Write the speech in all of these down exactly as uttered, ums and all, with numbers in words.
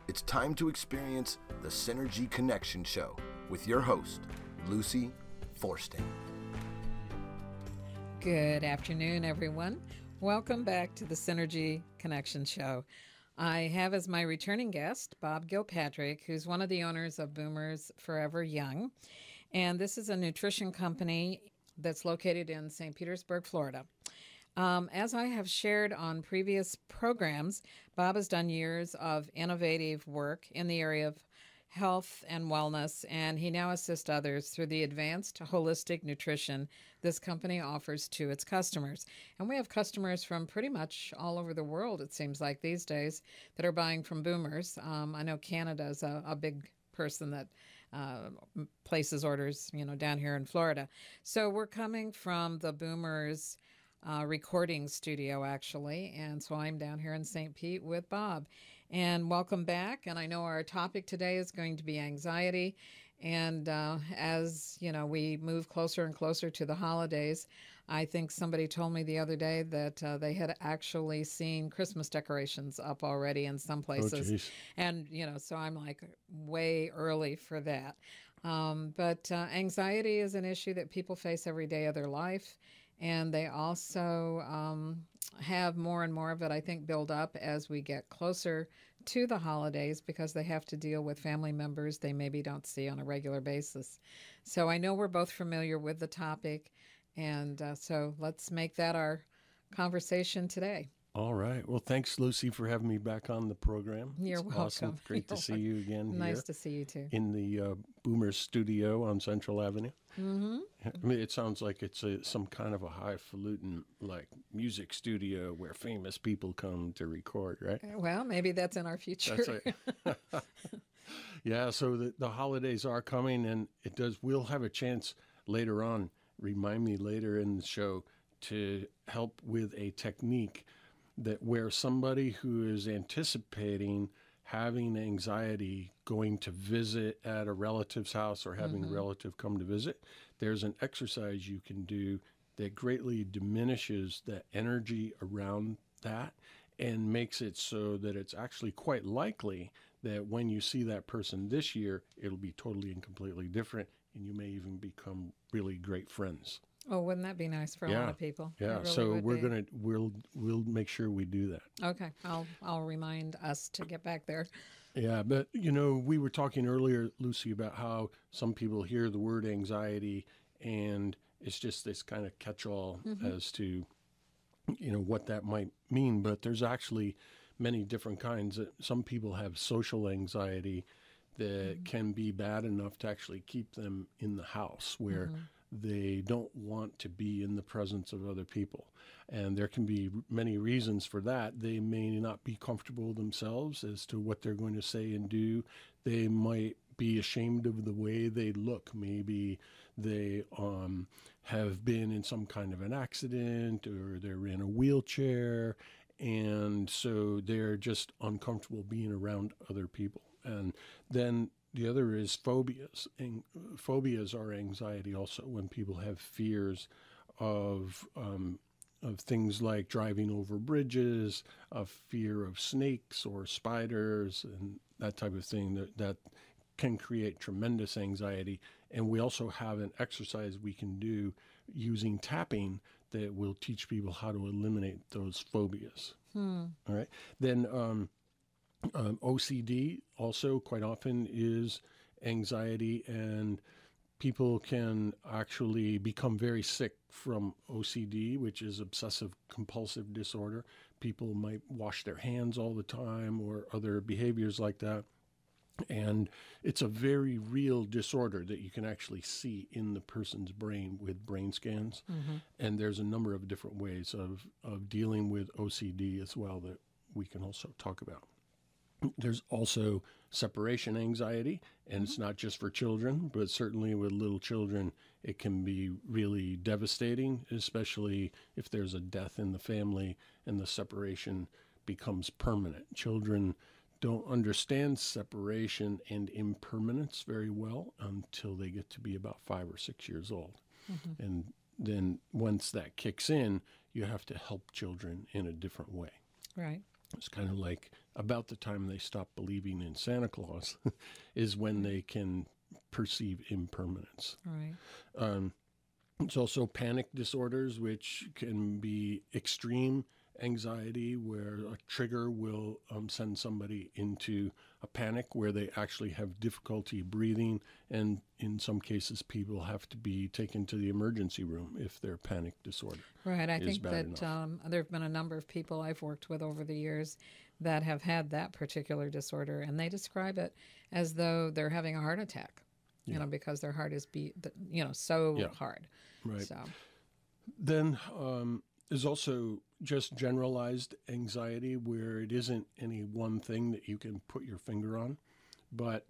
It's time to experience the Synergy Connection Show with your host, Lucy Forsting. Good afternoon, everyone. Welcome back to the Synergy Connection Show. I have as my returning guest, Bob Gilpatrick, who's one of the owners of Boomers Forever Young. And this is a nutrition company that's located in Saint Petersburg, Florida. Um, as I have shared on previous programs, Bob has done years of innovative work in the area of health and wellness, and he now assists others through the advanced holistic nutrition this company offers to its customers. And we have customers from pretty much all over the world, it seems like these days, that are buying from Boomers. Um, I know Canada is a, a big person that uh, places orders, you know, down here in Florida. So we're coming from the Boomers Uh, recording studio, actually. And so I'm down here in Saint Pete with Bob. And welcome back. And I know our topic today is going to be anxiety. And uh, as, you know, we move closer and closer to the holidays, I think somebody told me the other day that uh, they had actually seen Christmas decorations up already in some places. Oh, and, you know, so I'm like way early for that. Um, but uh, anxiety is an issue that people face every day of their life. And they also um, have more and more of it, I think, build up as we get closer to the holidays because they have to deal with family members they maybe don't see on a regular basis. So I know we're both familiar with the topic, and uh, so let's make that our conversation today. All right. Well, thanks, Lucy, for having me back on the program. You're it's welcome. Awesome. Great You're to see welcome. you again here. Nice to see you, too. In the uh, Boomer studio on Central Avenue. Mm-hmm. I mean, it sounds like it's a, some kind of a highfalutin, like, music studio where famous people come to record, right? Well, maybe that's in our future. That's right. Yeah, so the, the holidays are coming, and it does. We'll have a chance later on, remind me later in the show, to help with a technique that where somebody who is anticipating having anxiety going to visit at a relative's house or having mm-hmm. a relative come to visit, there's an exercise you can do that greatly diminishes the energy around that and makes it so that it's actually quite likely that when you see that person this year, it'll be totally and completely different, and you may even become really great friends. Oh, wouldn't that be nice for a yeah. lot of people? Yeah. Really so we're be. gonna we'll we'll make sure we do that. Okay. I'll I'll remind us to get back there. Yeah, but you know, we were talking earlier, Lucy, about how some people hear the word anxiety and it's just this kind of catch-all mm-hmm. as to, you know, what that might mean. But there's actually many different kinds. Some people have social anxiety that mm-hmm. can be bad enough to actually keep them in the house where mm-hmm. they don't want to be in the presence of other people. And there can be many reasons for that. They may not be comfortable themselves as to what they're going to say and do. They might be ashamed of the way they look. Maybe they um, have been in some kind of an accident or they're in a wheelchair. And so they're just uncomfortable being around other people. And then the other is phobias. And phobias are anxiety also when people have fears of um, of things like driving over bridges, a fear of snakes or spiders and that type of thing that, that can create tremendous anxiety. And we also have an exercise we can do using tapping that will teach people how to eliminate those phobias. Hmm. All right. Then um, Um, O C D also quite often is anxiety, and people can actually become very sick from O C D, which is obsessive compulsive disorder. People might wash their hands all the time or other behaviors like that. And it's a very real disorder that you can actually see in the person's brain with brain scans. Mm-hmm. And there's a number of different ways of, of dealing with O C D as well that we can also talk about. There's also separation anxiety, and it's not just for children, but certainly with little children, it can be really devastating, especially if there's a death in the family and the separation becomes permanent. Children don't understand separation and impermanence very well until they get to be about five or six years old. Mm-hmm. And then once that kicks in, you have to help children in a different way. Right. It's kind of like about the time they stop believing in Santa Claus is when they can perceive impermanence. Right. Um, it's also panic disorders, which can be extreme anxiety, where a trigger will um, send somebody into a panic where they actually have difficulty breathing. And in some cases, people have to be taken to the emergency room if their panic disorder Right. I is think bad that enough. um, there have been a number of people I've worked with over the years that have had that particular disorder, and they describe it as though they're having a heart attack, you Yeah. know, because their heart is beat, you know, so Yeah. hard. Right. So, Then um, there's also just generalized anxiety, where it isn't any one thing that you can put your finger on, but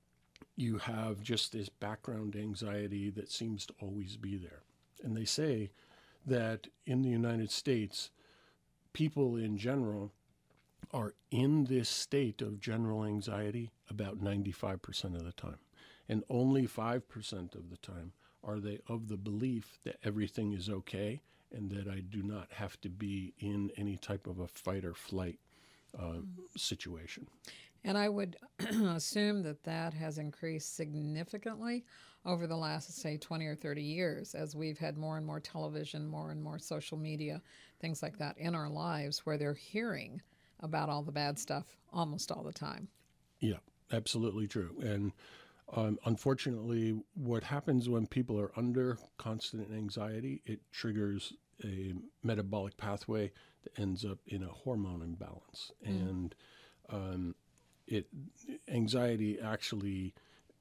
you have just this background anxiety that seems to always be there. And they say that in the United States, people in general are in this state of general anxiety about ninety-five percent of the time. And only five percent of the time are they of the belief that everything is okay and that I do not have to be in any type of a fight or flight uh, situation. and I would assume that that has increased significantly over the last, say, twenty or thirty years as we've had more and more television, more and more social media, things like that in our lives where they're hearing about all the bad stuff almost all the time. Yeah, absolutely true. And um, unfortunately, what happens when people are under constant anxiety, it triggers a metabolic pathway that ends up in a hormone imbalance. Mm. And um, it anxiety actually,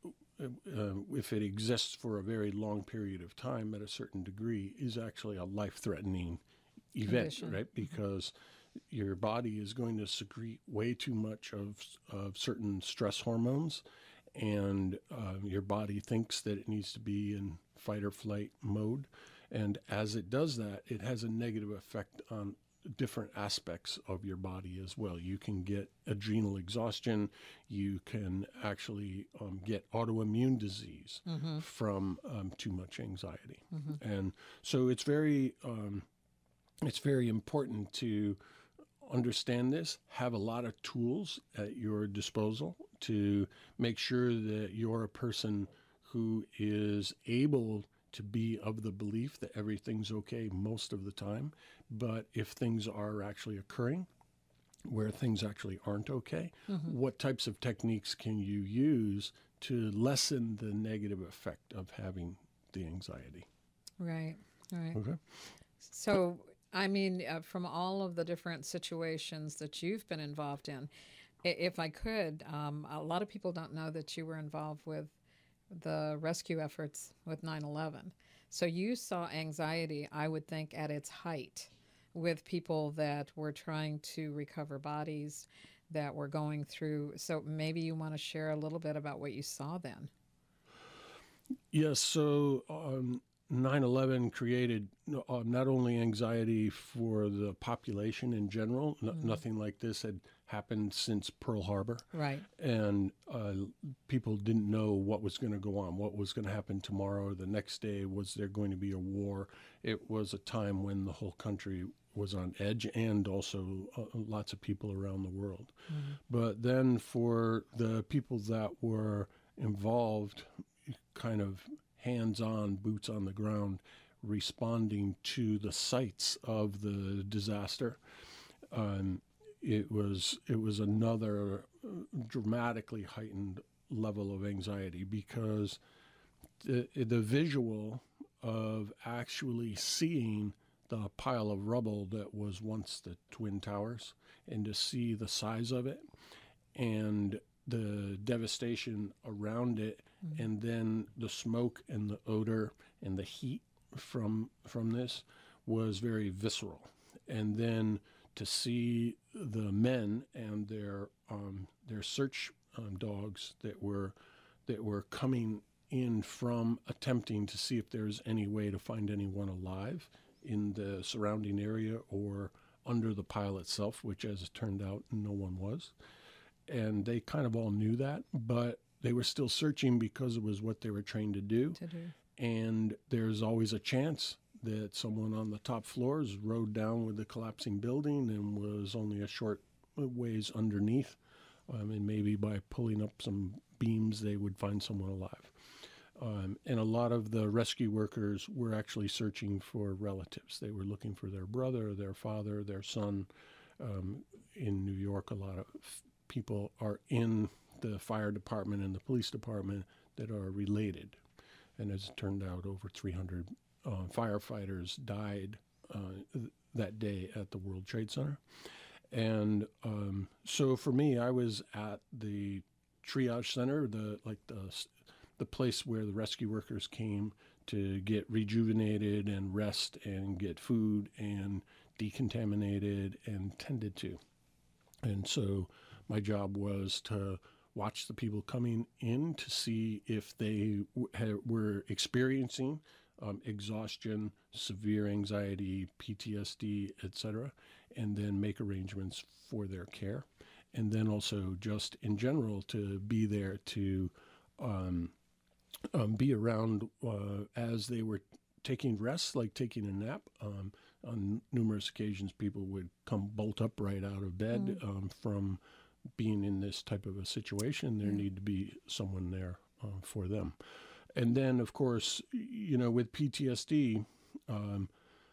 uh, if it exists for a very long period of time at a certain degree, is actually a life-threatening event, Condition. right? Because your body is going to secrete way too much of, of certain stress hormones, and uh, your body thinks that it needs to be in fight or flight mode. And as it does that, it has a negative effect on different aspects of your body as well. You can get adrenal exhaustion. You can actually um, get autoimmune disease mm-hmm. from um, too much anxiety. Mm-hmm. And so it's very, um, it's very important to understand this, have a lot of tools at your disposal to make sure that you're a person who is able to be of the belief that everything's okay most of the time. But if things are actually occurring where things actually aren't okay, mm-hmm. what types of techniques can you use to lessen the negative effect of having the anxiety? Right, right. Okay. So, I mean, uh, from all of the different situations that you've been involved in, i- if I could, um, a lot of people don't know that you were involved with the rescue efforts with nine eleven. So you saw anxiety, I would think, at its height with people that were trying to recover bodies, that were going through. So maybe you want to share a little bit about what you saw then. Yes, so um, nine eleven created uh, not only anxiety for the population in general, n- mm-hmm. nothing like this had happened since Pearl Harbor. Right. And uh, people didn't know what was going to go on, what was going to happen tomorrow, the next day, was there going to be a war? It was a time when the whole country was on edge, and also uh, lots of people around the world. Mm-hmm. But then for the people that were involved, kind of hands-on, boots on the ground, responding to the sites of the disaster, um, it was it was another dramatically heightened level of anxiety, because the, the visual of actually seeing the pile of rubble that was once the Twin Towers, and to see the size of it and the devastation around it, mm-hmm. and then the smoke and the odor and the heat from from this was very visceral. And then to see the men and their um, their search um, dogs that were that were coming in from attempting to see if there's any way to find anyone alive in the surrounding area or under the pile itself, which, as it turned out, no one was. And they kind of all knew that, but they were still searching because it was what they were trained to do. To do. And there's always a chance that someone on the top floors rode down with the collapsing building and was only a short ways underneath, um, and maybe by pulling up some beams, they would find someone alive. Um, and a lot of the rescue workers were actually searching for relatives. They were looking for their brother, their father, their son. Um, in New York, a lot of f- people are in the fire department and the police department that are related. And as it turned out, over three hundred uh, firefighters died uh, th- that day at the World Trade Center. And um, so for me, I was at the triage center, the like the the place where the rescue workers came to get rejuvenated and rest and get food and decontaminated and tended to. And so my job was to watch the people coming in to see if they w- had, were experiencing um, exhaustion, severe anxiety, P T S D, et cetera, and then make arrangements for their care. And then also just in general to be there to um, um, be around uh, as they were taking rest, like taking a nap. Um, on numerous occasions, people would come bolt upright out of bed mm. um, from being in this type of a situation. There mm. need to be someone there uh, for them. And then, of course, you know, with P T S D, um,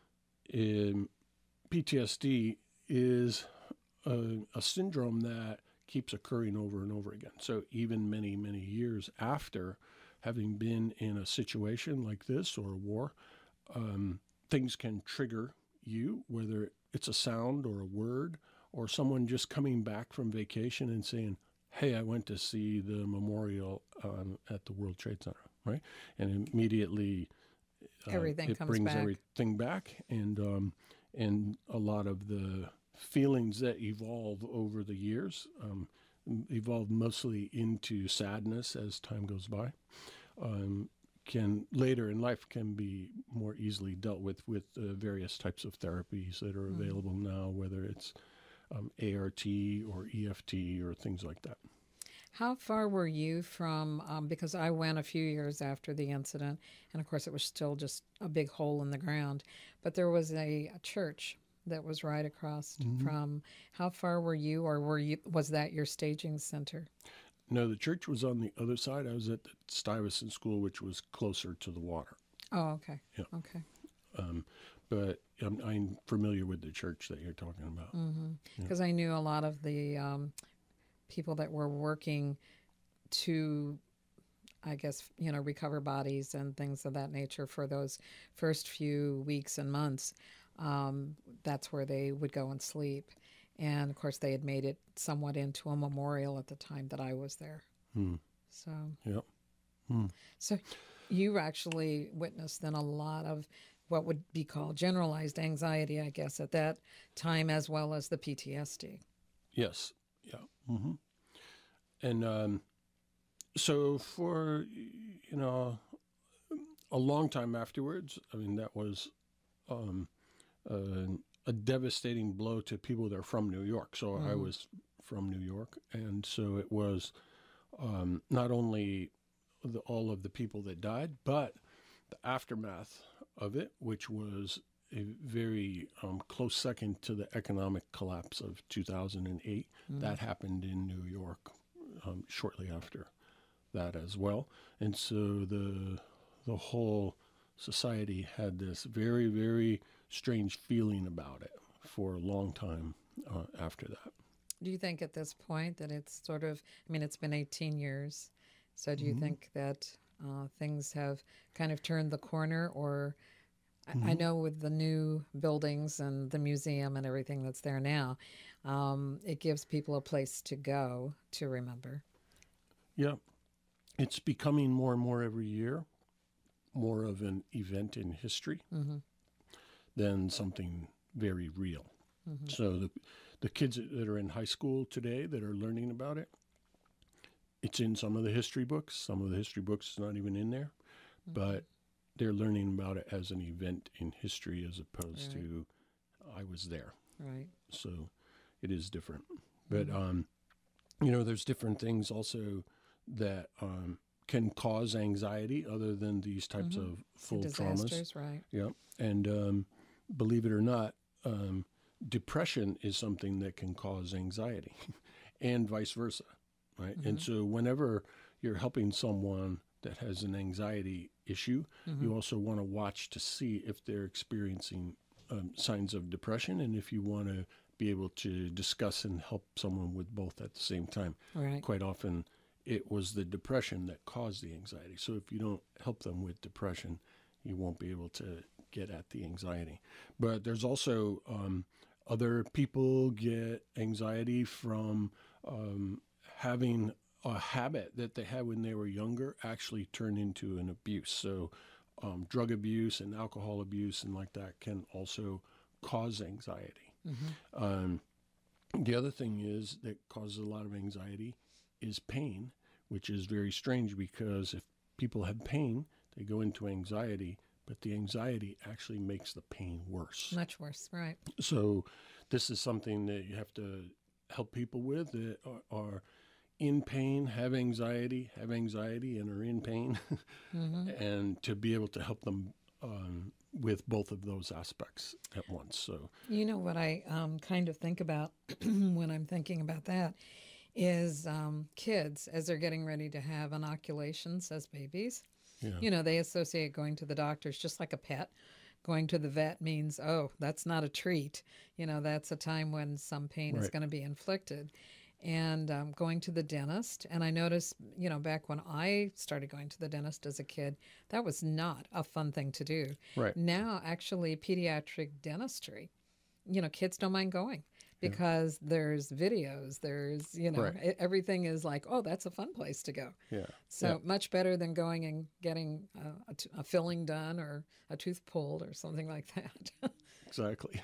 in, P T S D is a, a syndrome that keeps occurring over and over again. So even many, many years after having been in a situation like this or a war, um, things can trigger you, whether it's a sound or a word or someone just coming back from vacation and saying, hey, I went to see the memorial um, at the World Trade Center, right? And immediately uh, everything it comes brings back. everything back. And, um, and a lot of the feelings that evolve over the years um, evolve mostly into sadness as time goes by. Um, can later in life can be more easily dealt with with uh, various types of therapies that are available mm. now, whether it's um, A R T or E F T or things like that. How far were you from, um, because I went a few years after the incident, and of course it was still just a big hole in the ground, but there was a, a church that was right across mm-hmm. from, how far were you, or were you, was that your staging center? No, the church was on the other side. I was at the Stuyvesant School, which was closer to the water. Oh, okay. Yeah. Okay. Um, but I'm, I'm familiar with the church that you're talking about. Because mm-hmm. yeah. I knew a lot of the um, people that were working to, I guess, you know, recover bodies and things of that nature for those first few weeks and months. Um, that's where they would go and sleep. And, of course, they had made it somewhat into a memorial at the time that I was there. Hmm. So, yeah. Hmm. So you actually witnessed then a lot of what would be called generalized anxiety, I guess, at that time, as well as the P T S D. Yes. Yeah. Mm-hmm. And um, so for, you know, a long time afterwards, I mean, that was... Um, uh, a devastating blow to people that are from New York. So mm. I was from New York. And so it was um, not only the, all of the people that died, but the aftermath of it, which was a very um, close second to the economic collapse of two thousand eight. Mm. That happened in New York um, shortly after that as well. And so the the whole society had this very, very strange feeling about it for a long time uh, after that. Do you think at this point that it's sort of, I mean, it's been eighteen years, so do you mm-hmm. think that uh, things have kind of turned the corner? Or mm-hmm. I, I know with the new buildings and the museum and everything that's there now, um, it gives people a place to go to remember. Yeah, it's becoming more and more every year, more of an event in history. Mm-hmm. than something very real. Mm-hmm. So the the kids that are in high school today that are learning about it, it's in some of the history books. Some of the history books is not even in there, mm-hmm. but they're learning about it as an event in history as opposed right. to I was there. Right. So it is different. But, mm-hmm. um, you know, there's different things also that um, can cause anxiety other than these types mm-hmm. of full disasters, traumas. Right. Yeah. And, um, believe it or not, um, depression is something that can cause anxiety and vice versa, right? Mm-hmm. And so whenever you're helping someone that has an anxiety issue, mm-hmm. you also want to watch to see if they're experiencing um, signs of depression, and if you want to be able to discuss and help someone with both at the same time. Right. Quite often, it was the depression that caused the anxiety. So if you don't help them with depression, you won't be able to get at the anxiety. But there's also um, other people get anxiety from um, having a habit that they had when they were younger actually turn into an abuse. So um, drug abuse and alcohol abuse and like that can also cause anxiety. Mm-hmm. Um, the other thing is that causes a lot of anxiety is pain, which is very strange because if people have pain, they go into anxiety, but the anxiety actually makes the pain worse. Much worse, right. So this is something that you have to help people with that are, are in pain, have anxiety, have anxiety, and are in pain, mm-hmm. and to be able to help them um, with both of those aspects at once. So, you know what I um, kind of think about when I'm thinking about that is um, kids as they're getting ready to have inoculations as babies. Yeah. You know, they associate going to the doctors just like a pet. Going to the vet means, oh, that's not a treat. You know, that's a time when some pain Right. is going to be inflicted. And um, going to the dentist. And I noticed, you know, back when I started going to the dentist as a kid, that was not a fun thing to do. Right. Now, actually, pediatric dentistry, you know, kids don't mind going because yeah. there's videos, there's, you know, Right. it, everything is like, oh, that's a fun place to go. Yeah. So yeah. much better than going and getting uh, a, t- a filling done or a tooth pulled or something like that. Exactly.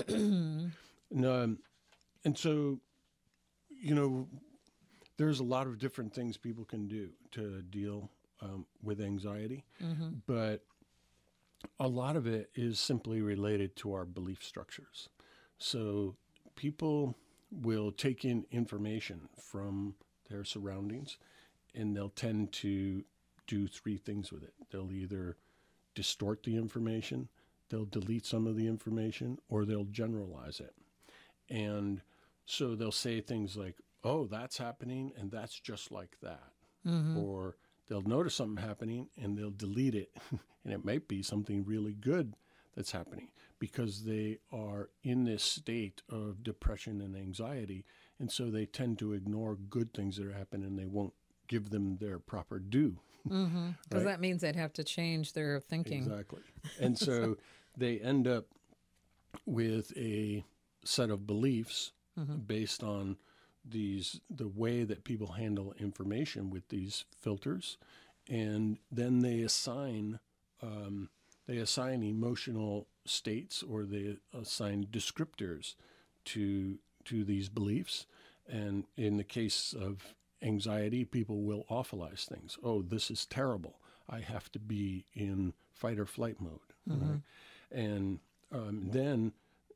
no, um, and so, you know, there's a lot of different things people can do to deal um, with anxiety, mm-hmm. but a lot of it is simply related to our belief structures. So people will take in information from their surroundings, and they'll tend to do three things with it. They'll either distort the information, they'll delete some of the information, or they'll generalize it. And so they'll say things like, oh, that's happening, and that's just like that. Mm-hmm. Or they'll notice something happening, and they'll delete it, and it might be something really good that's happening because they are in this state of depression and anxiety, and so they tend to ignore good things that are happening, and they won't give them their proper due. Because mm-hmm. right? that means they'd have to change their thinking. Exactly. And so they end up with a set of beliefs mm-hmm. based on these the way that people handle information with these filters, and then they assign um, they assign emotional states, or they assign descriptors to to these beliefs. And in the case of anxiety, people will awfulize things. Oh, this is terrible. I have to be in fight or flight mode. Mm-hmm. Right? And um, then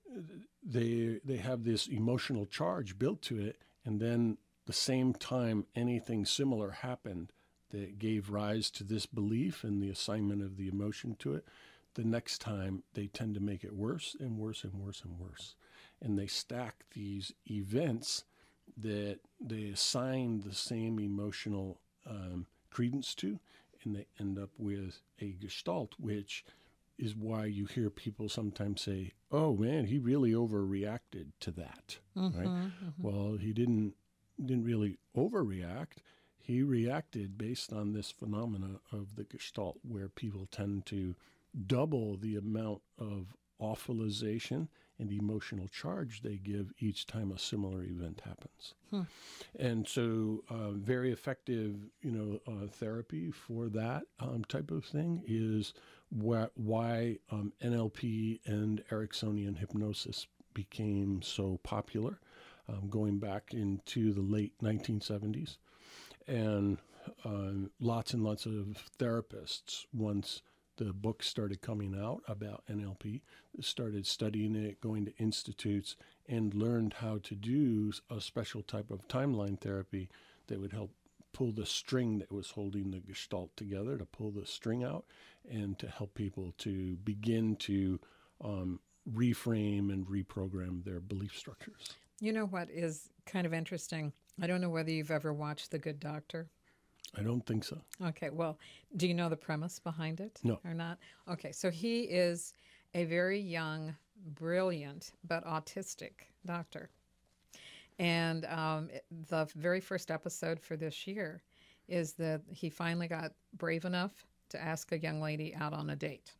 they they have this emotional charge built to it. And then the same time anything similar happened that gave rise to this belief and the assignment of the emotion to it, the next time they tend to make it worse and worse and worse and worse. And they stack these events that they assign the same emotional um, credence to, and they end up with a gestalt, which is why you hear people sometimes say, oh, man, he really overreacted to that, mm-hmm, right? Mm-hmm. Well, he didn't didn't really overreact. He reacted based on this phenomena of the gestalt, where people tend to double the amount of awfulization and emotional charge they give each time a similar event happens. Hmm. And so uh, very effective, you know, uh, therapy for that um, type of thing is wh- why um, N L P and Ericksonian hypnosis became so popular, um, going back into the late nineteen seventies. And uh, lots and lots of therapists, once the books started coming out about N L P, started studying it, going to institutes, and learned how to do a special type of timeline therapy that would help pull the string that was holding the gestalt together, to pull the string out, and to help people to begin to um, reframe and reprogram their belief structures. You know what is kind of interesting? I don't know whether you've ever watched The Good Doctor. I don't think so. Okay, well, do you know the premise behind it? No. Or not? Okay, so he is a very young, brilliant, but autistic doctor. And um, it- the very first episode for this year is that he finally got brave enough to ask a young lady out on a date.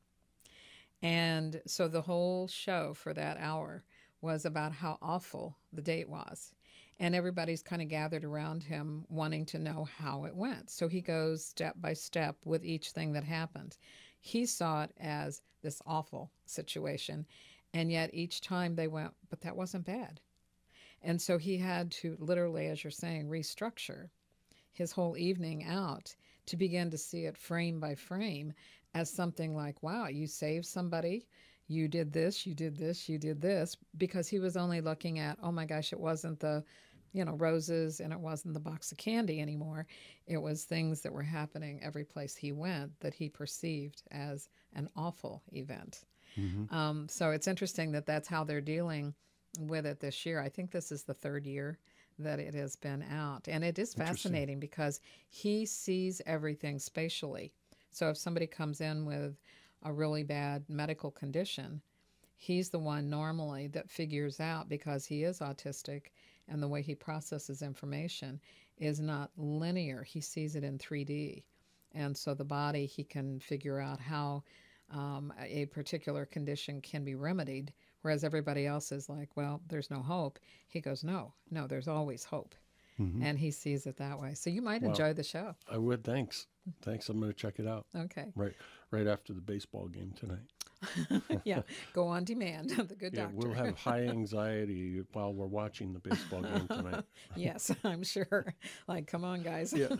And so the whole show for that hour was about how awful the date was. And everybody's kind of gathered around him wanting to know how it went. So he goes step by step with each thing that happened. He saw it as this awful situation. And yet each time they went, but that wasn't bad. And so he had to literally, as you're saying, restructure his whole evening out to begin to see it frame by frame as something like, wow, you saved somebody. You did this, you did this, you did this, because he was only looking at, oh my gosh, it wasn't the, you know, roses and it wasn't the box of candy anymore. It was things that were happening every place he went that he perceived as an awful event. Mm-hmm. Um, so it's interesting that that's how they're dealing with it this year. I think this is the third year that it has been out. And it is fascinating because he sees everything spatially. So if somebody comes in with a really bad medical condition, he's the one normally that figures out, because he is autistic and the way he processes information is not linear. He sees it in three D. And so the body, he can figure out how um, a particular condition can be remedied, whereas everybody else is like, well, there's no hope. He goes, no, no, there's always hope. Mm-hmm. And he sees it that way. So you might Wow. enjoy the show. I would. Thanks. Thanks. I'm going to check it out Okay. right right after the baseball game tonight. Yeah. Go on demand. The Good Yeah, Doctor. we'll have high anxiety while we're watching the baseball game tonight. Yes, I'm sure. Like, come on, guys. Yeah.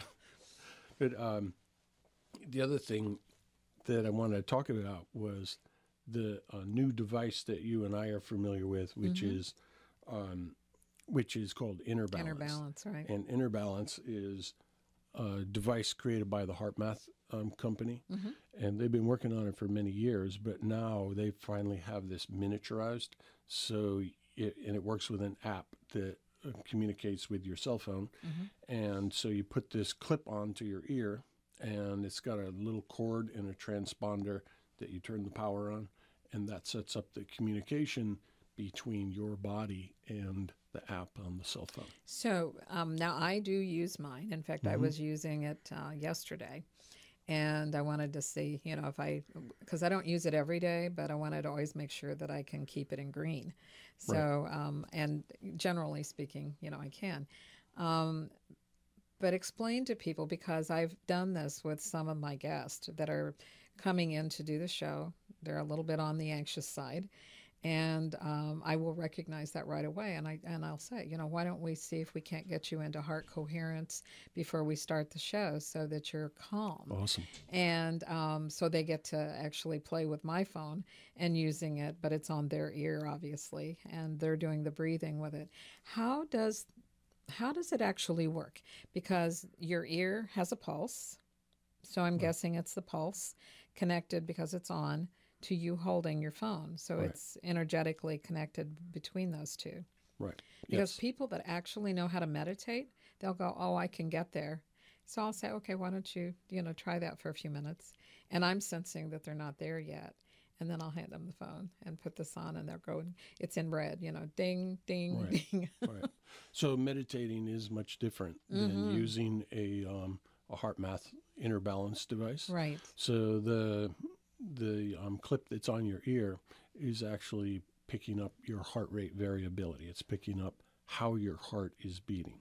But um, the other thing that I wanted to talk about was the uh, new device that you and I are familiar with, which Mhm. is um, which is called Inner Balance. Inner balance, right? And Inner Balance is a device created by the HeartMath um, company, Mhm. and they've been working on it for many years. But now they finally have this miniaturized, so it, and it works with an app that uh, communicates with your cell phone. Mhm. And so you put this clip onto your ear, and it's got a little cord and a transponder that you turn the power on, and that sets up the communication between your body and the app on the cell phone. So um, now I do use mine. In fact, I Mhm. was using it uh, yesterday. And I wanted to see, you know, if I, because I don't use it every day, but I wanted to always make sure that I can keep it in green. So, um, and generally speaking, you know, I can. Um, but explain to people, because I've done this with some of my guests that are coming in to do the show. They're a little bit on the anxious side. And um, I will recognize that right away. And, I, and I'll say, you know, why don't we see if we can't get you into heart coherence before we start the show so that you're calm. Awesome. And um, so they get to actually play with my phone and using it, but it's on their ear, obviously, and they're doing the breathing with it. How does how does it actually work? Because your ear has a pulse, so I'm Right. guessing it's the pulse connected, because it's on, to you holding your phone. So Right. it's energetically connected between those two. Right. Because Yes. people that actually know how to meditate, they'll go, oh, I can get there. So I'll say, okay, why don't you, you know, try that for a few minutes. And I'm sensing that they're not there yet. And then I'll hand them the phone and put this on, and they're going, it's in red, you know, ding, ding, Right. ding. Right. So meditating is much different than Mhm. using a um, a HeartMath Inner Balance device. Right. So the the um, clip that's on your ear is actually picking up your heart rate variability. It's picking up how your heart is beating.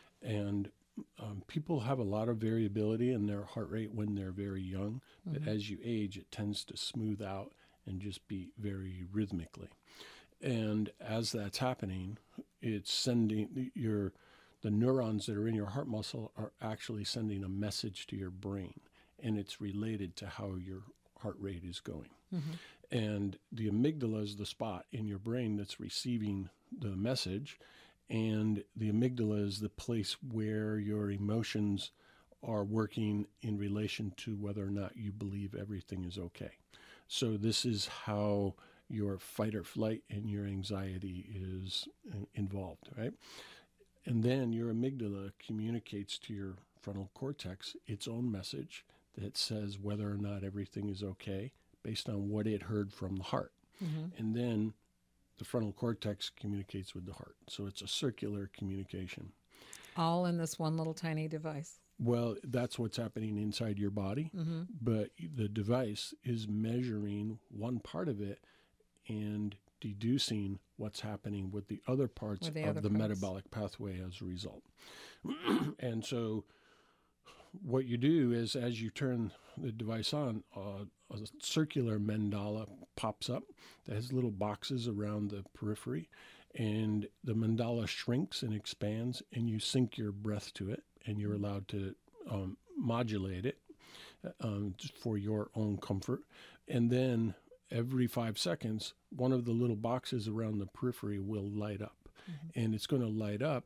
And um, people have a lot of variability in their heart rate when they're very young, but Mhm. as you age, it tends to smooth out and just beat very rhythmically. And as that's happening, it's sending your the neurons that are in your heart muscle are actually sending a message to your brain, and it's related to how your heart rate is going. Mhm. And the amygdala is the spot in your brain that's receiving the message, and the amygdala is the place where your emotions are working in relation to whether or not you believe everything is okay. So this is how your fight or flight and your anxiety is uh, involved, right? And then your amygdala communicates to your frontal cortex its own message that says whether or not everything is okay based on what it heard from the heart. Mm-hmm. And then the frontal cortex communicates with the heart. So it's a circular communication. All in this one little tiny device. Well, that's what's happening inside your body, mm-hmm. but the device is measuring one part of it and deducing what's happening with the other parts the of other the parts. metabolic pathway as a result. And so what you do is, as you turn the device on, uh, a circular mandala pops up that has little boxes around the periphery, and the mandala shrinks and expands, and you sync your breath to it, and you're allowed to um, modulate it um, for your own comfort. And then every five seconds, one of the little boxes around the periphery will light up. Mm-hmm. And it's going to light up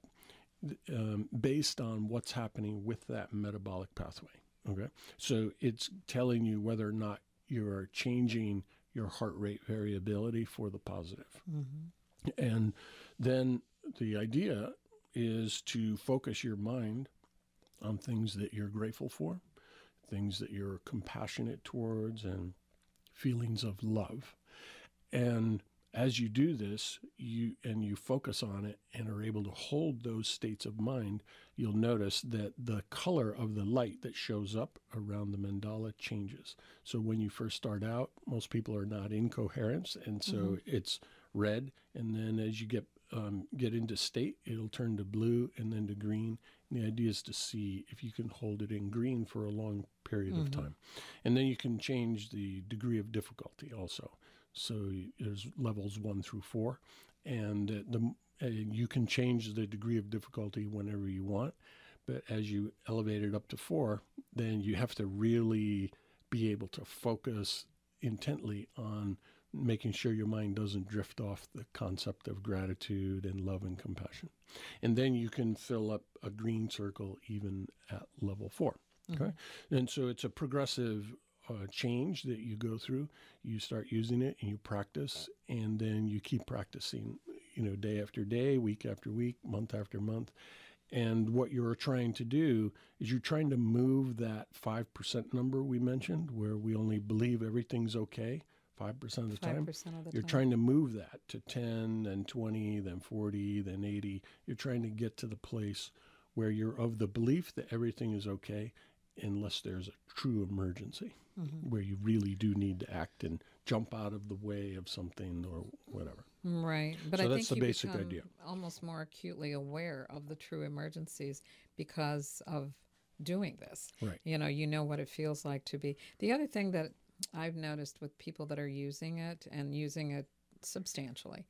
um, based on what's happening with that metabolic pathway. Okay, so it's telling you whether or not you are changing your heart rate variability for the positive. Mm-hmm. And then the idea is to focus your mind on things that you're grateful for, things that you're compassionate towards, and feelings of love. And as you do this, you and you focus on it and are able to hold those states of mind, you'll notice that the color of the light that shows up around the mandala changes. So when you first start out, most people are not in coherence, and so mm-hmm. it's red. And then as you get um, get into state, it'll turn to blue and then to green. And the idea is to see if you can hold it in green for a long period mm-hmm. of time. And then you can change the degree of difficulty also. So there's levels one through four, and uh, the uh, you can change the degree of difficulty whenever you want. But as you elevate it up to four, then you have to really be able to focus intently on making sure your mind doesn't drift off the concept of gratitude and love and compassion. And then you can fill up a green circle even at level four. Okay, mm-hmm. And so it's a progressive Uh, change that you go through. You start using it and you practice, and then you keep practicing, you know, day after day, week after week, month after month. And what you're trying to do is you're trying to move that five percent number we mentioned, where we only believe everything's okay five percent of the time. five percent of the you're time. trying to move that to ten, then twenty, then forty, then eighty. You're trying to get to the place where you're of the belief that everything is okay unless there's a true emergency. Mm-hmm. Where you really do need to act and jump out of the way of something or whatever. Right. But so I that's think the you basic become idea. almost more acutely aware of the true emergencies because of doing this. Right. You know, you know what it feels like to be. The other thing that I've noticed with people that are using it and using it substantially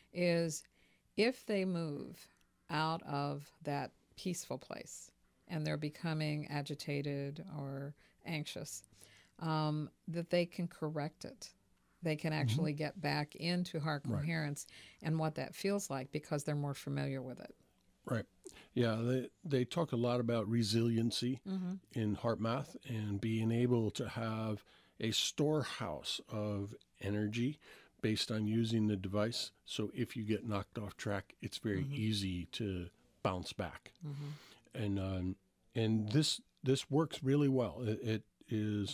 is if they move out of that peaceful place and they're becoming agitated or anxious, Um, that they can correct it. They can actually mm-hmm. get back into heart coherence right. and what that feels like because they're more familiar with it. Right. Yeah, they, they talk a lot about resiliency mm-hmm. in HeartMath and being able to have a storehouse of energy based on using the device. So if you get knocked off track, it's very mm-hmm. easy to bounce back. Mm-hmm. And um, and this this works really well. It, it is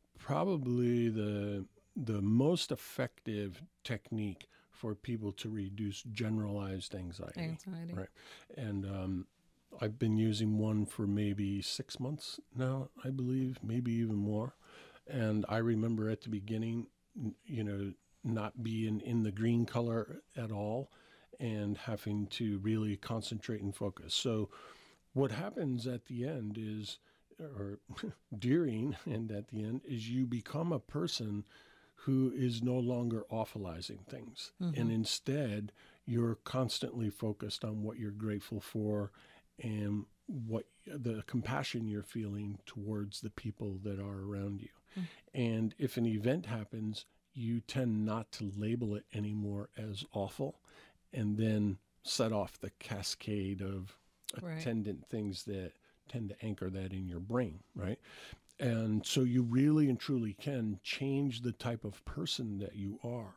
probably the the most effective technique for people to reduce generalized anxiety. Anxiety. Right. And um, I've been using one for maybe six months now, I believe, maybe even more. And I remember at the beginning, you know, not being in the green color at all and having to really concentrate and focus. So what happens at the end is or during and at the end is you become a person who is no longer awfulizing things. Mm-hmm. And instead, you're constantly focused on what you're grateful for and what the compassion you're feeling towards the people that are around you. Mm-hmm. And if an event happens, you tend not to label it anymore as awful and then set off the cascade of right. attendant things that tend to anchor that in your brain, right? And so you really and truly can change the type of person that you are.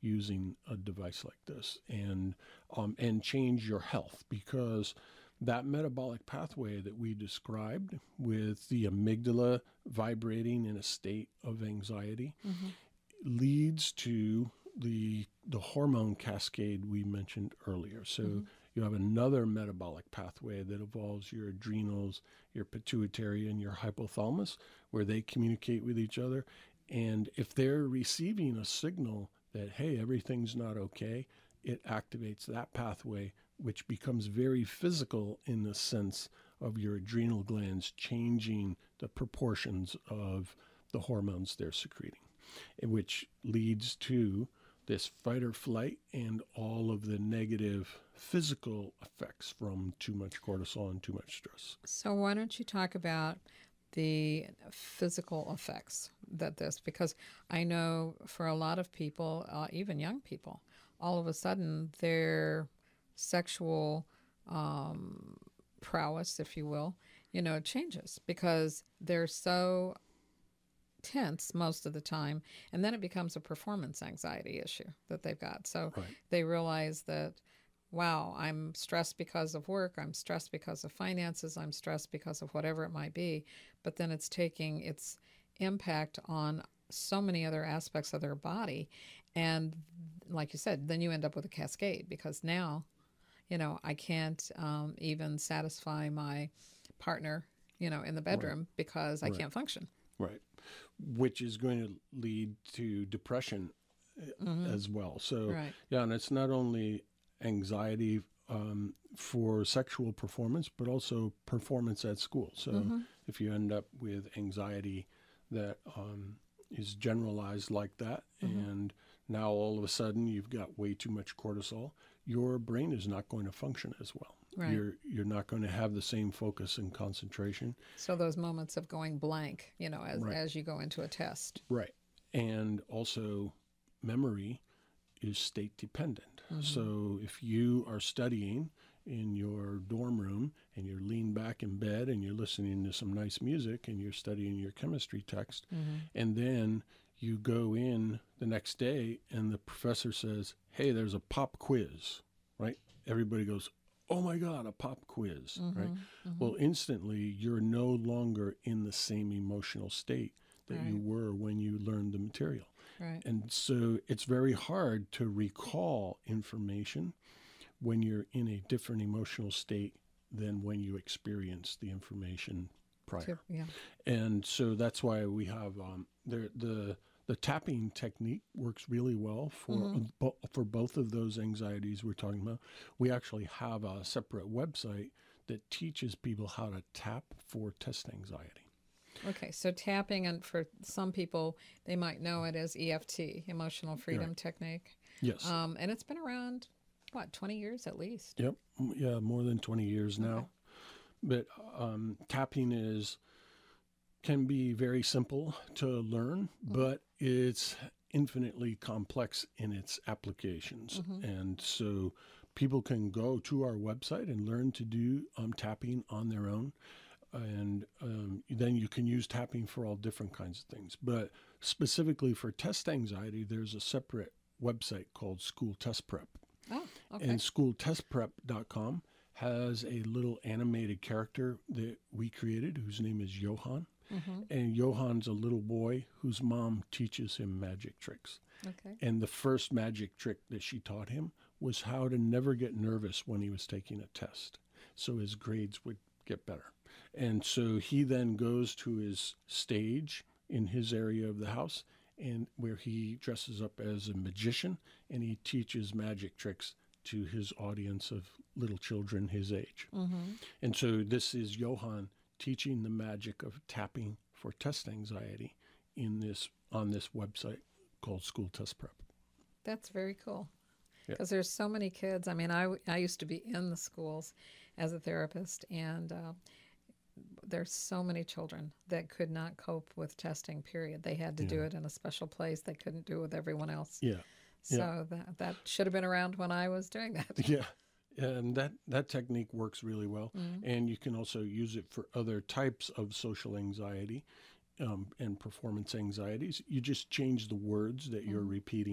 using a device like this, and um, and change your health, because that metabolic pathway that we described with the amygdala vibrating in a state of anxiety Mm-hmm. leads to the the hormone cascade we mentioned earlier. So Mm-hmm. you have another metabolic pathway that involves your adrenals, your pituitary, and your hypothalamus, where they communicate with each other. And if they're receiving a signal that, hey, everything's not okay, it activates that pathway, which becomes very physical in the sense of your adrenal glands changing the proportions of the hormones they're secreting, which leads to this fight or flight and all of the negative physical effects from too much cortisol and too much stress. So why don't you talk about the physical effects that this, because I know for a lot of people, uh, even young people, all of a sudden their sexual um, prowess, if you will, you know, changes because they're so tense most of the time, and then it becomes a performance anxiety issue that they've got. So Right. they realize that, wow, I'm stressed because of work, I'm stressed because of finances, I'm stressed because of whatever it might be, but then it's taking its impact on so many other aspects of their body. And like you said, then you end up with a cascade, because now, you know, I can't um, even satisfy my partner, you know, in the bedroom because I Right. can't function. Right. Which is going to lead to depression uh, as well. So, Right. yeah, and it's not only anxiety um, for sexual performance, but also performance at school. So, if you end up with anxiety that um, is generalized like that, and now all of a sudden you've got way too much cortisol, your brain is not going to function as well. Right. You're you're not going to have the same focus and concentration. So those moments of going blank, you know, as, Right. as you go into a test. Right. And also, memory is state dependent. So if you are studying in your dorm room and you're leaned back in bed and you're listening to some nice music and you're studying your chemistry text, and then you go in the next day and the professor says, hey, there's a pop quiz, right? Everybody goes, oh my God, a pop quiz, right? Well, instantly you're no longer in the same emotional state that you Right. were when you learned the material. Right. And so it's very hard to recall information when you're in a different emotional state than when you experienced the information prior. To- yeah. And so that's why we have um, the the the tapping technique works really well for bo- for both of those anxieties we're talking about. We actually have a separate website that teaches people how to tap for test anxiety. Okay, so tapping, and for some people, they might know it as E F T, Emotional Freedom Technique. Yes. Um, and it's been around, what, twenty years at least? Yep. M- Yeah, more than twenty years now. But um, tapping is can be very simple to learn, but it's infinitely complex in its applications. And so people can go to our website and learn to do um, tapping on their own. And um, then you can use tapping for all different kinds of things. But specifically for test anxiety, there's a separate website called School Test Prep. Oh, okay. And school test prep dot com has a little animated character that we created whose name is Johan. And Johan's a little boy whose mom teaches him magic tricks. Okay. And the first magic trick that she taught him was how to never get nervous when he was taking a test, so his grades would get better. And so he then goes to his stage in his area of the house, and where he dresses up as a magician, and he teaches magic tricks to his audience of little children his age. And so this is Johan teaching the magic of tapping for test anxiety in this on this website called School Test Prep. That's very cool. Yeah. Because there's so many kids. I mean, I, I used to be in the schools as a therapist, and uh, there's so many children that could not cope with testing, period. They had to do it in a special place. They couldn't do it with everyone else. Yeah. So that, that should have been around when I was doing that. Yeah. And that, that technique works really well. And you can also use it for other types of social anxiety um, and performance anxieties. You just change the words that you're repeating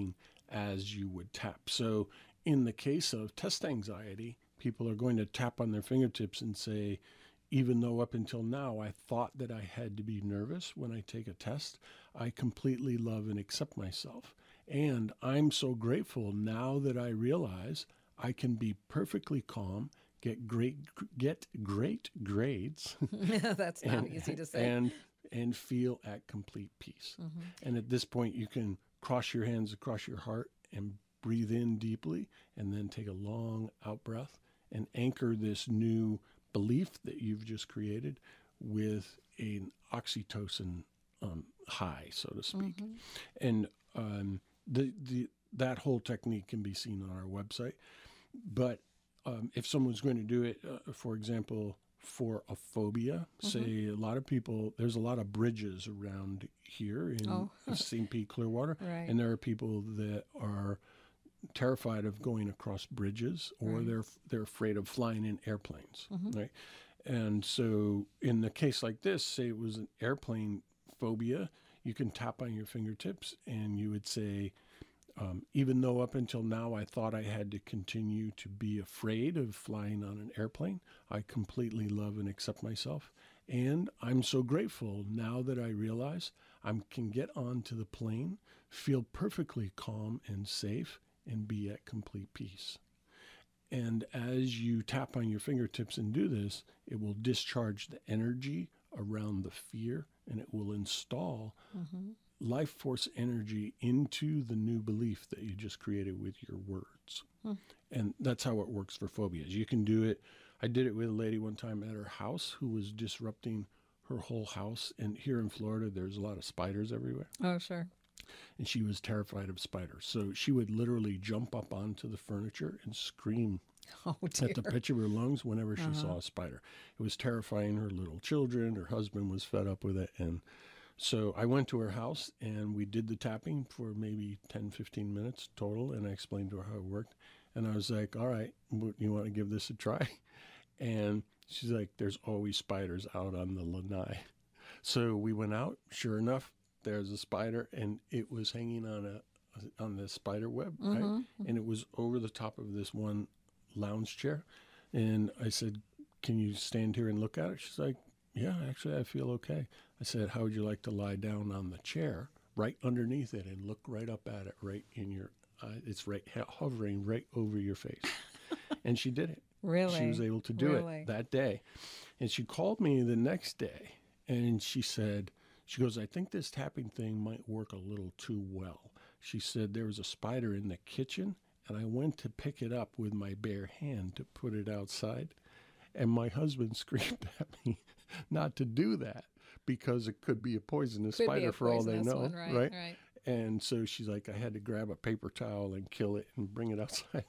as you would tap. So in the case of test anxiety, people are going to tap on their fingertips and say, even though up until now I thought that I had to be nervous when I take a test, I completely love and accept myself. And I'm so grateful now that I realize I can be perfectly calm, get great get great grades. That's not and, easy to say. And and feel at complete peace. Mm-hmm. And at this point, you can cross your hands across your heart and breathe in deeply, and then take a long out breath and anchor this new belief that you've just created with an oxytocin um, high, so to speak. Mm-hmm. And um, the the that whole technique can be seen on our website. But um, if someone's going to do it, uh, for example, for a phobia, mm-hmm. say a lot of people, there's a lot of bridges around here in oh. Saint Pete, Clearwater, right. and there are people that are terrified of going across bridges, or right. they're they're afraid of flying in airplanes, mm-hmm. right? And so in the case like this, say it was an airplane phobia, you can tap on your fingertips and you would say, um, even though up until now I thought I had to continue to be afraid of flying on an airplane, I completely love and accept myself. And I'm so grateful now that I realize I can get onto the plane, feel perfectly calm and safe, and be at complete peace. And as you tap on your fingertips and do this, it will discharge the energy around the fear, and it will install mm-hmm. life force energy into the new belief that you just created with your words. Hmm. And that's how it works for phobias. You can do it. I did it with a lady one time at her house who was disrupting her whole house. And here in Florida, there's a lot of spiders everywhere. Oh, sure. And she was terrified of spiders. So she would literally jump up onto the furniture and scream oh, dear. at the pitch of her lungs whenever she uh-huh. saw a spider. It was terrifying her little children. Her husband was fed up with it. And so I went to her house and we did the tapping for maybe ten, fifteen minutes total. And I explained to her how it worked. And I was like, all right, you want to give this a try? And she's like, there's always spiders out on the lanai. So we went out. Sure enough, there's a spider, and it was hanging on a on the spider web, mm-hmm. right? And it was over the top of this one lounge chair. And I said, can you stand here and look at it? She's like, yeah, actually, I feel okay. I said, how would you like to lie down on the chair right underneath it and look right up at it, right in your eye? It's right hovering right over your face. And she did it. Really? She was able to do really? it that day. And she called me the next day, and she said, she goes, I think this tapping thing might work a little too well. She said there was a spider in the kitchen, and I went to pick it up with my bare hand to put it outside. And my husband screamed at me not to do that because it could be a poisonous could spider a for all they know. One, right, right? right. And so she's like, I had to grab a paper towel and kill it and bring it outside.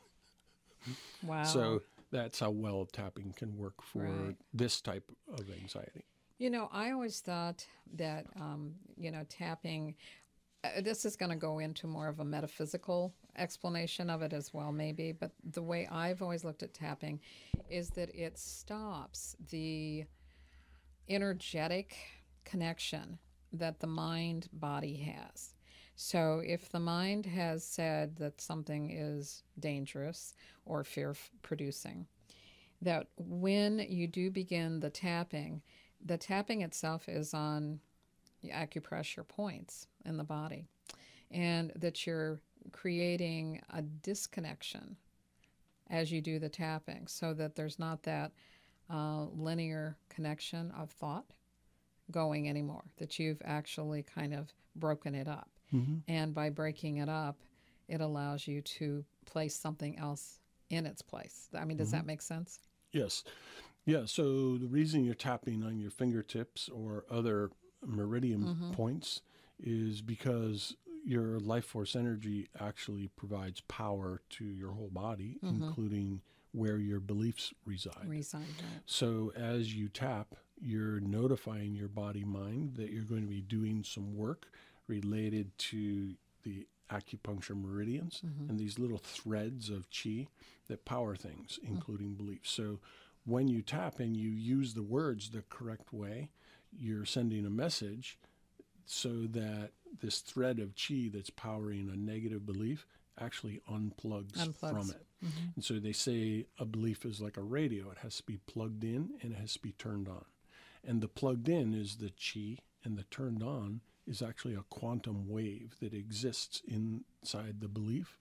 Wow. So that's how well tapping can work for right. this type of anxiety. You know, I always thought that, um, you know, tapping, uh, this is going to go into more of a metaphysical explanation of it as well, maybe. But the way I've always looked at tapping is that it stops the energetic connection that the mind body has. So if the mind has said that something is dangerous or fear-producing, that when you do begin the tapping, the tapping itself is on acupressure points in the body, and that you're creating a disconnection as you do the tapping so that there's not that uh, linear connection of thought going anymore, that you've actually kind of broken it up. Mm-hmm. And by breaking it up, it allows you to place something else in its place. I mean, does mm-hmm. that make sense? Yes. Yeah, so the reason you're tapping on your fingertips or other meridian mm-hmm. points is because your life force energy actually provides power to your whole body, mm-hmm. including where your beliefs reside. Reside, right. So as you tap, you're notifying your body mind that you're going to be doing some work related to the acupuncture meridians mm-hmm. and these little threads of chi that power things, including mm-hmm. beliefs. So when you tap and you use the words the correct way, you're sending a message so that this thread of chi that's powering a negative belief actually unplugs, Unplugs. from it. Mm-hmm. And so they say a belief is like a radio. It has to be plugged in and it has to be turned on. And the plugged in is the chi, and the turned on is actually a quantum wave that exists inside the belief.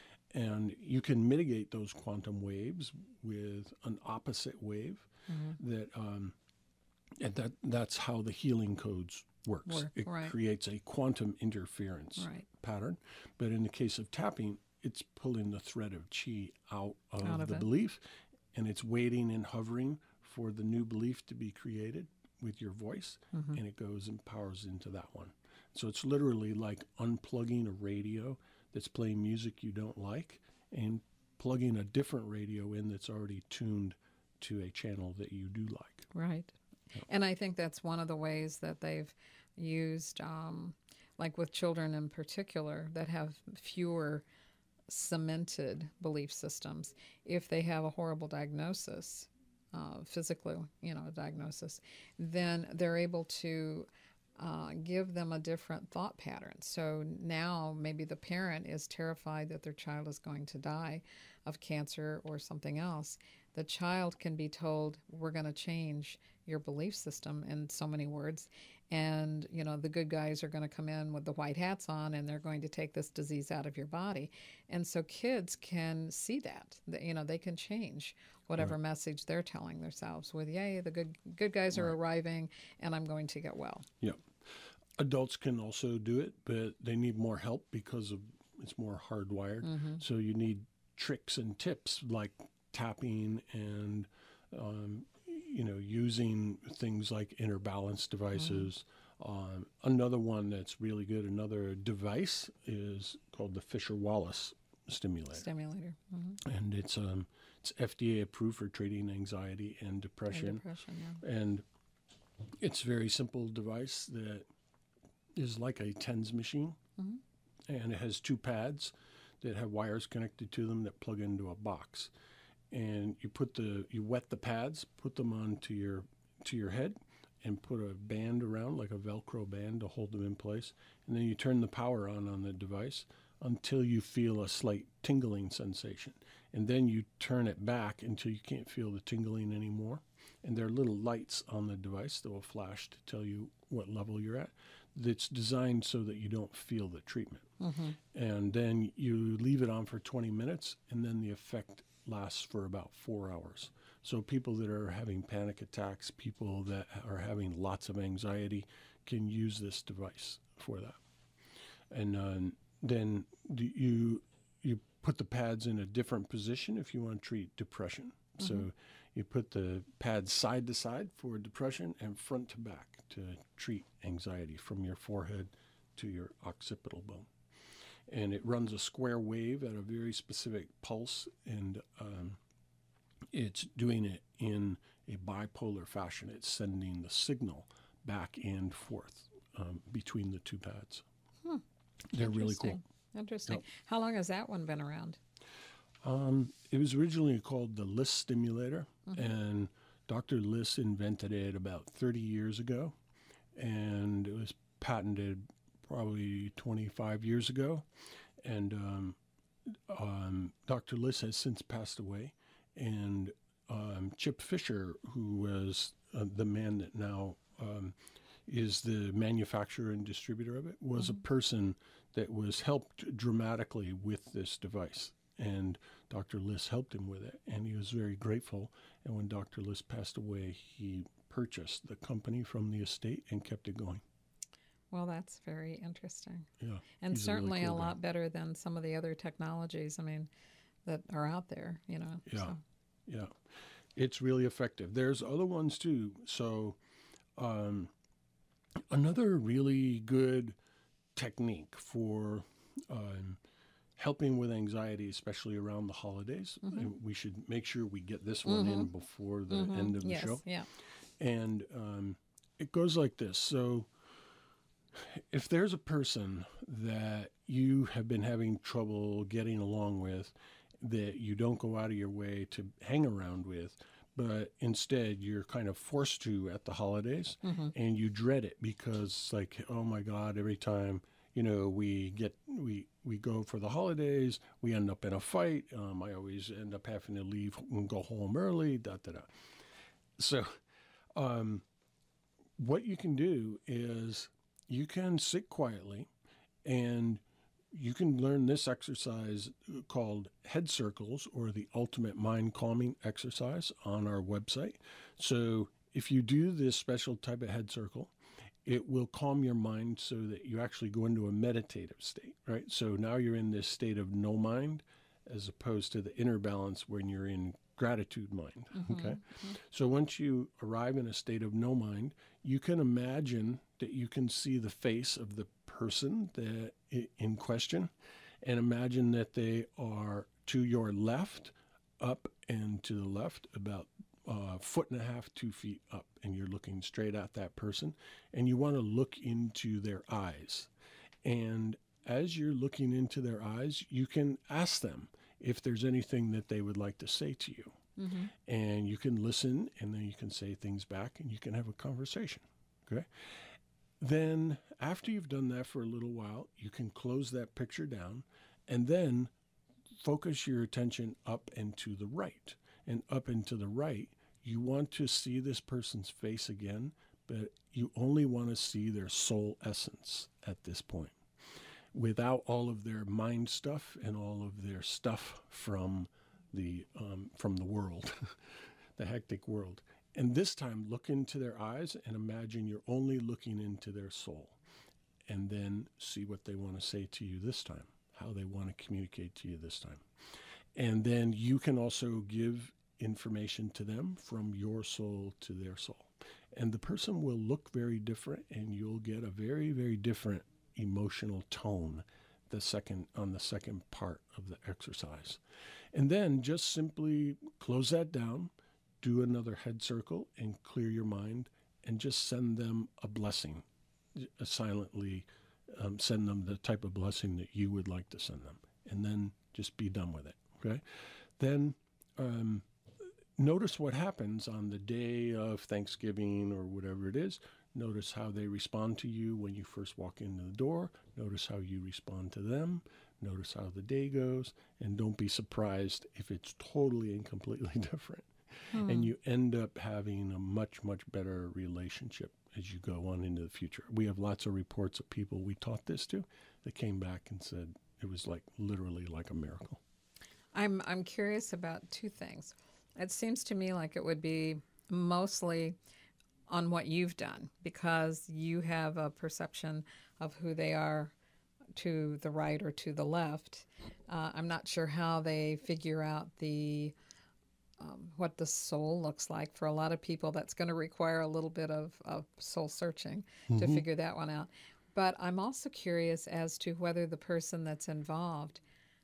And you can mitigate those quantum waves with an opposite wave. Mm-hmm. that um, and that that's how the healing codes works. Work, it right. creates a quantum interference right. pattern. But in the case of tapping, it's pulling the thread of chi out of, out of the it. belief, and it's waiting and hovering for the new belief to be created with your voice, mm-hmm. and it goes and powers into that one. So it's literally like unplugging a radio that's playing music you don't like and plugging a different radio in that's already tuned to a channel that you do like. Right. Yeah. And I think that's one of the ways that they've used, um, like with children in particular, that have fewer cemented belief systems. If they have a horrible diagnosis, uh, physically, you know, a diagnosis, then they're able to uh, give them a different thought pattern. So now maybe the parent is terrified that their child is going to die of cancer or something else. The child can be told, we're going to change your belief system in so many words. And, you know, the good guys are going to come in with the white hats on and they're going to take this disease out of your body. And so kids can see that, that you know, they can change whatever right. message they're telling themselves with, yay, the good good guys are right. arriving and I'm going to get well. Yeah. Adults can also do it, but they need more help because of it's more hardwired. Mm-hmm. So you need tricks and tips like tapping and, um, you know, using things like inner balance devices. Mm-hmm. Um, another one that's really good, another device is called the Fisher-Wallace stimulator. Stimulator. Mm-hmm. And it's um, it's F D A approved for treating anxiety and depression. And depression, yeah. And it's a very simple device that is like a TENS machine. Mm-hmm. And it has two pads that have wires connected to them that plug into a box. And you put the you wet the pads, put them onto your to your head, and put a band around, like a Velcro band, to hold them in place. And then you turn the power on on the device until you feel a slight tingling sensation. And then you turn it back until you can't feel the tingling anymore. And there are little lights on the device that will flash to tell you what level you're at. That's designed so that you don't feel the treatment. Mm-hmm. And then you leave it on for twenty minutes, and then the effect lasts for about four hours. So people that are having panic attacks, people that are having lots of anxiety can use this device for that. And uh, then do you you put the pads in a different position if you want to treat depression. Mm-hmm. So you put the pads side to side for depression and front to back to treat anxiety from your forehead to your occipital bone. And it runs a square wave at a very specific pulse, and um, it's doing it in a bipolar fashion. It's sending the signal back and forth um, between the two pads. Hmm. They're really cool. Interesting. Yep. How long has that one been around? Um, it was originally called the Liss stimulator, mm-hmm. and Doctor Liss invented it about thirty years ago, and it was patented probably twenty-five years ago. And um, um, Doctor Liss has since passed away, and um, Chip Fisher, who was uh, the man that now um, is the manufacturer and distributor of it, was mm-hmm. a person that was helped dramatically with this device. And Doctor Liss helped him with it, and he was very grateful. And when Doctor Liss passed away, he purchased the company from the estate and kept it going. Well, that's very interesting. Yeah. And certainly a, really cool a lot guy. better than some of the other technologies, I mean, that are out there, you know. Yeah. So. Yeah. It's really effective. There's other ones too. So um, another really good technique for um, helping with anxiety, especially around the holidays. Mm-hmm. And we should make sure we get this one mm-hmm. in before the mm-hmm. end of the yes. show. Yeah. And um, it goes like this. So if there's a person that you have been having trouble getting along with, that you don't go out of your way to hang around with, but instead you're kind of forced to at the holidays, mm-hmm. and you dread it because it's like, oh my God, every time you know, we get we we go for the holidays, we end up in a fight. Um, I always end up having to leave and go home early. Da da da. So, um, what you can do is you can sit quietly, and you can learn this exercise called head circles, or the ultimate mind calming exercise, on our website. So if you do this special type of head circle, it will calm your mind so that you actually go into a meditative state, right? So now you're in this state of no mind, as opposed to the inner balance when you're in gratitude mind, mm-hmm. okay? Mm-hmm. So once you arrive in a state of no mind, you can imagine that you can see the face of the person that in question, and imagine that they are to your left, up and to the left, about a foot and a half, two feet up, and you're looking straight at that person, and you want to look into their eyes. And as you're looking into their eyes, you can ask them if there's anything that they would like to say to you. Mm-hmm. And you can listen, and then you can say things back, and you can have a conversation, okay? Then after you've done that for a little while, you can close that picture down, and then focus your attention up and to the right. And up and to the right, you want to see this person's face again, but you only want to see their soul essence at this point, without all of their mind stuff and all of their stuff from the um, from the world, the hectic world. And this time, look into their eyes and imagine you're only looking into their soul. And then see what they want to say to you this time, how they want to communicate to you this time. And then you can also give information to them from your soul to their soul. And the person will look very different, and you'll get a very, very different emotional tone the second on the second part of the exercise. And then just simply close that down, do another head circle, and clear your mind, and just send them a blessing. Uh, silently um, send them the type of blessing that you would like to send them, and then just be done with it, okay? Then um, notice what happens on the day of Thanksgiving or whatever it is. Notice how they respond to you when you first walk into the door. Notice how you respond to them. Notice how the day goes, and don't be surprised if it's totally and completely different. Hmm. And you end up having a much, much better relationship as you go on into the future. We have lots of reports of people we taught this to that came back and said it was like literally like a miracle. I'm I'm curious about two things. It seems to me like it would be mostly on what you've done, because you have a perception of who they are to the right or to the left. Uh, I'm not sure how they figure out the um, what the soul looks like. For a lot of people, that's going to require a little bit of, of soul searching mm-hmm. to figure that one out. But I'm also curious as to whether the person that's involved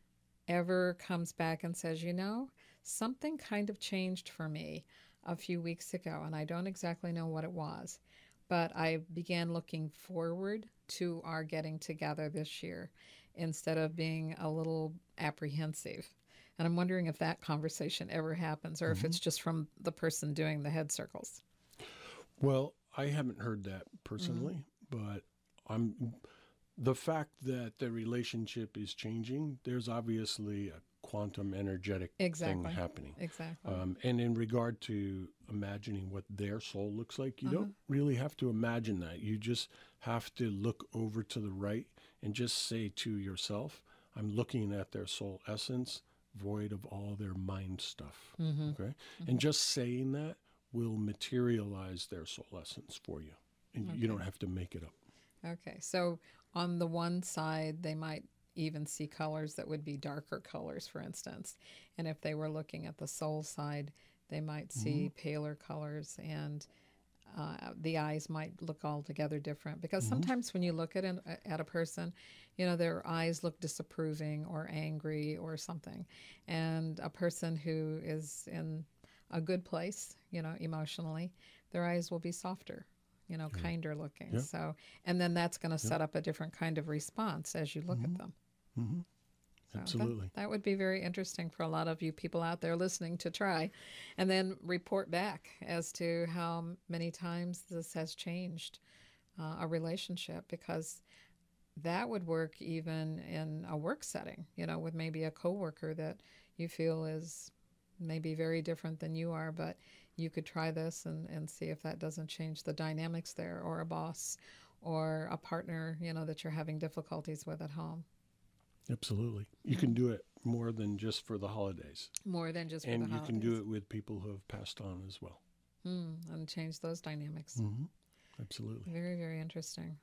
ever comes back and says, you know, something kind of changed for me a few weeks ago, and I don't exactly know what it was, but I began looking forward to our getting together this year instead of being a little apprehensive. And I'm wondering if that conversation ever happens, or mm-hmm. if it's just from the person doing the head circles. Well, I haven't heard that personally, mm-hmm. but I'm the fact that the relationship is changing, there's obviously a quantum energetic exactly. thing happening. Exactly. Um, and in regard to imagining what their soul looks like, you uh-huh. don't really have to imagine that. You just have to look over to the right and just say to yourself, I'm looking at their soul essence, void of all their mind stuff. Mm-hmm. Okay? Mm-hmm. And just saying that will materialize their soul essence for you. And okay. you don't have to make it up. Okay. So on the one side, they might even see colors that would be darker colors, for instance. And if they were looking at the soul side, they might see mm-hmm. paler colors, and uh, the eyes might look altogether different. Because mm-hmm. sometimes when you look at an, at a person, you know, their eyes look disapproving or angry or something. And a person who is in a good place, you know, emotionally, their eyes will be softer, you know, yeah. kinder looking. Yeah. So, and then that's going to set yeah. up a different kind of response as you look mm-hmm. at them. Mm-hmm. So Absolutely. That, that would be very interesting for a lot of you people out there listening to try, and then report back as to how many times this has changed uh, a relationship, because that would work even in a work setting, you know, with maybe a coworker that you feel is maybe very different than you are, but you could try this and, and see if that doesn't change the dynamics there, or a boss or a partner, you know, that you're having difficulties with at home. Absolutely. You can do it more than just for the holidays. More than just for And the you holidays. can do it with people who have passed on as well. Mm, and change those dynamics. Mm-hmm. Absolutely. Very, very interesting.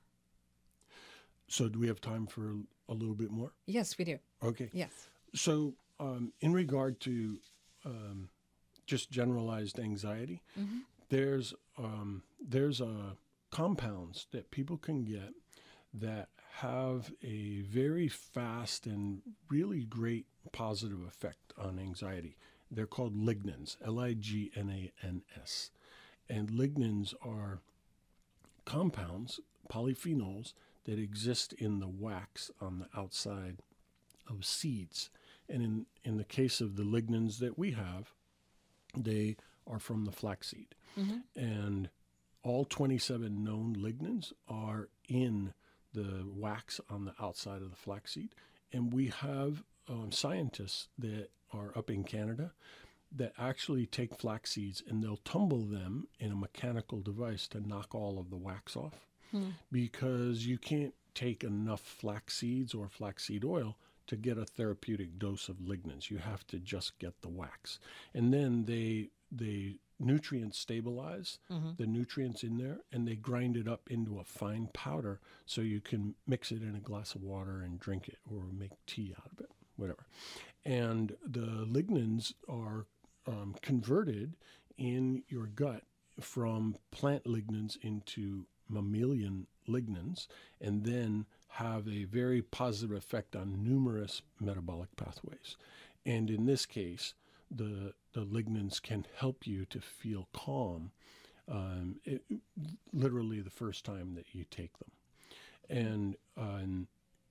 So do we have time for a little bit more? Yes, we do. Okay. Yes. So um, in regard to um, just generalized anxiety, Mm-hmm. there's um, there's uh, compounds that people can get that have a very fast and really great positive effect on anxiety. They're called lignans, L I G N A N S. And lignans are compounds, polyphenols, that exist in the wax on the outside of seeds. And in, in the case of the lignans that we have, they are from the flaxseed. Mm-hmm. And all twenty-seven known lignans are in the wax on the outside of the flaxseed. And we have um, scientists that are up in Canada that actually take flax seeds and they'll tumble them in a mechanical device to knock all of the wax off. Hmm. Because you can't take enough flax seeds or flaxseed oil to get a therapeutic dose of lignans. You have to just get the wax. And then they they nutrient stabilize Mm-hmm. the nutrients in there, and they grind it up into a fine powder so you can mix it in a glass of water and drink it or make tea out of it, whatever. And the lignans are um, converted in your gut from plant lignans into mammalian lignans, and then have a very positive effect on numerous metabolic pathways. And in this case, the the lignans can help you to feel calm, um, it, literally the first time that you take them. And um,